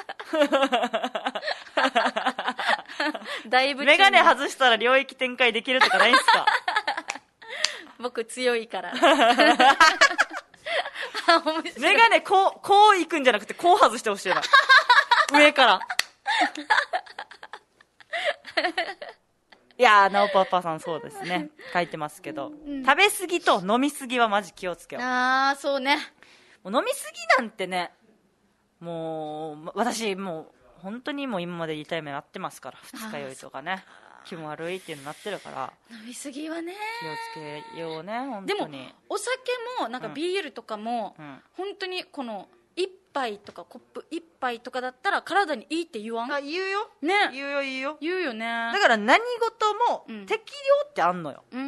だいぶ眼鏡外したら領域展開できるとかないんすか僕強いから眼鏡こう、こういくんじゃなくてこう外してほしいな上からいやー、なおパパさんそうですね書いてますけど、うん、食べ過ぎと飲み過ぎはマジ気をつけよう。 あー、そうね。 もう飲み過ぎなんてね、もう私もう本当にもう今まで痛い目あってますから、二日酔いとかね気も悪いっていうのになってるから、 飲み過ぎはね気をつけようね本当に。 でもお酒もなんかビールとかも、うんうん、本当にこの一杯とかコップ一杯とかだったら体にいいって言わん？ あ、言うよね、 言うよ言うよ言うよね。 だから何事も適量ってあんのよ、 うん、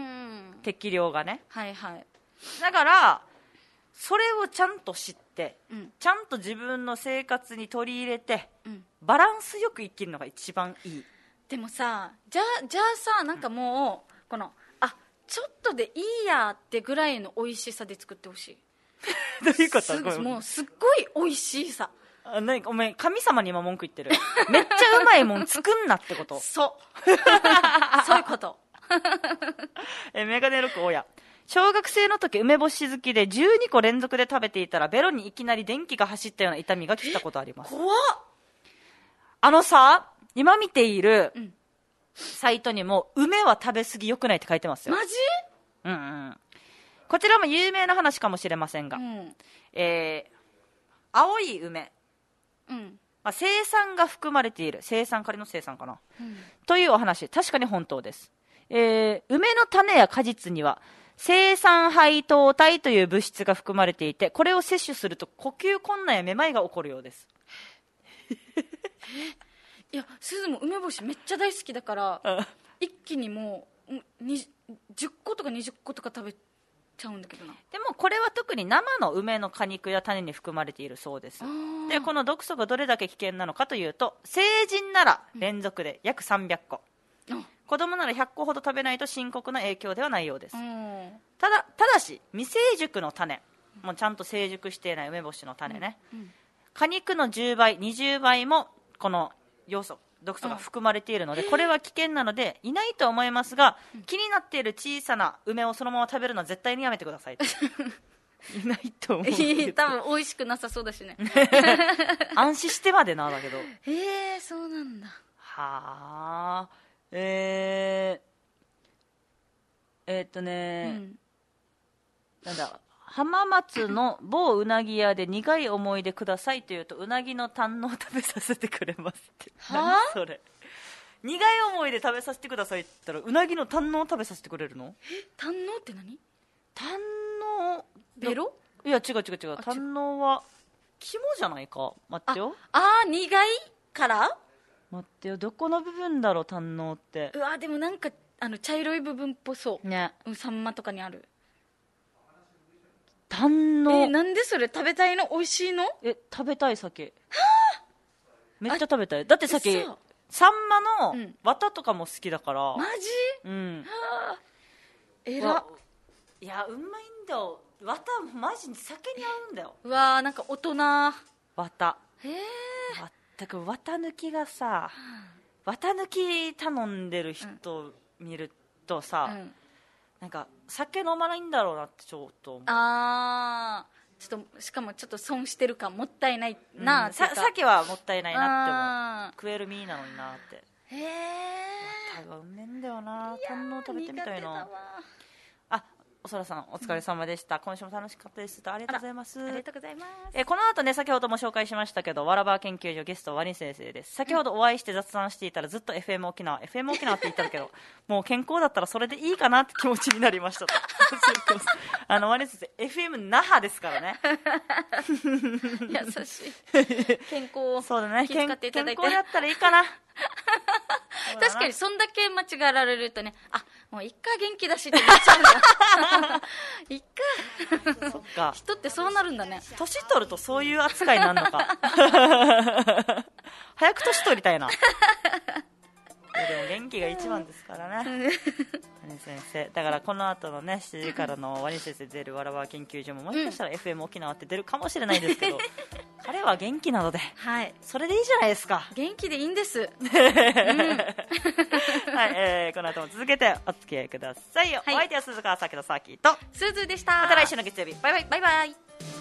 適量がね。 はいはい。 だからそれをちゃんと知って、 うん、 ちゃんと自分の生活に取り入れて、 うん、 バランスよく生きるのが一番いい。 でもさ、じゃあ、じゃあさ、なんかもう、うん、このあちょっとでいいやってぐらいの美味しさで作ってほしいどういうこと？ すもうすっごい美味しいさ。 あ、何お前神様に今文句言ってるめっちゃうまいもん作んなってことそうそういうことえメガネロク大家、小学生の時梅干し好きでじゅうにこ連続で食べていたらベロにいきなり電気が走ったような痛みが来たことあります。 怖っ。 あのさ、今見ているサイトにも梅は食べ過ぎ良くないって書いてますよ。 マジ？ うんうん。こちらも有名な話かもしれませんが、 うん、 えー、青い梅、 うんまあ、青酸が含まれている、青酸、仮の青酸かな、 うん、 というお話、確かに本当です。えー、梅の種や果実には青酸配糖体という物質が含まれていて、これを摂取すると呼吸困難やめまいが起こるようです。 いや、すずも梅干しめっちゃ大好きだから一気にもうじゅっことかにじゅっことか食べちゃうんだけどな。 でもこれは特に生の梅の果肉や種に含まれているそうです。でこの毒素がどれだけ危険なのかというと、成人なら連続で約さんびゃっこ、うん、子供ならひゃっこほど食べないと深刻な影響ではないようです。ただ、ただし未成熟の種、もうちゃんと成熟していない梅干しの種ね、うんうん、果肉のじゅうばいにじゅうばいもこの要素毒素が含まれているので、これは危険なのでいないと思いますが、気になっている小さな梅をそのまま食べるのは絶対にやめてくださいいないと思うけど多分美味しくなさそうだしね安心してまでなだけど。 えー、そうなんだ。 はあ。えー、えー、っとね、うん、なんだ、浜松の某うなぎ屋で苦い思い出くださいというと、うなぎの堪能を食べさせてくれますって。何それ。苦い思い出食べさせてくださいって言ったら、うなぎの堪能を食べさせてくれるの？ え、堪能って何？ 堪能ベロ？ いや違う違う違う、堪能は肝じゃないか。待ってよ。 ああ、苦いから待ってよ、どこの部分だろう堪能って。 うわ、でもなんかあの茶色い部分っぽそうね。 うん、サンマとかにある堪能。 え、なんでそれ食べたいの？美味しいの？ え、食べたい鮭。めっちゃ食べたい。だって鮭サンマの綿とかも好きだから。 マジ？ うん。 えら。 いや、うまいんだよ。綿マジに酒に合うんだよ。 うわー、なんか大人。 綿。 へえ。 だから綿抜きがさ、綿抜き頼んでる人見るとさ、うん、なんか酒飲まないんだろうなってちょっと思う。 あー、ちょっとしかもちょっと損してる感もったいないな、 うん、さ鮭はもったいないなって思う。食える身なのになって。 へえ。 綿がうめえんだよな。堪能食べてみたいな。あ、おそらさんお疲れ様でした、うん、今週も楽しかったです。ありがとうございます。 ありがとうございます。 えー、この後ね、先ほども紹介しましたけど、わらば研究所ゲストワニ先生です。先ほどお会いして雑談していたらずっと エフエム 沖縄 エフエム 沖縄って言ったけどもう健康だったらそれでいいかなって気持ちになりましたとあのワニ先生 エフエム 那覇ですからね優しい健康をそうだね、 気遣っていただいて健康だったらいいかな確かにそんだけ間違えられるとね、あ、もういっか元気だしって言っちゃうんだいっかそっか、人ってそうなるんだね。 年取るとそういう扱いになるのか早く年取りたいなでも元気が一番ですからねワニ先生だからこの後のねしちじからのワニ先生出るわらわ研究所ももしかしたら エフエム 沖縄って出るかもしれないですけど彼は元気なので、はい、それでいいじゃないですか。 元気でいいんです、うんはいえー、この後も続けてお付き合いくださいよ、はい、お相手は鈴川咲とさきとすずでした。 また来週の月曜日バイバイバイバイ。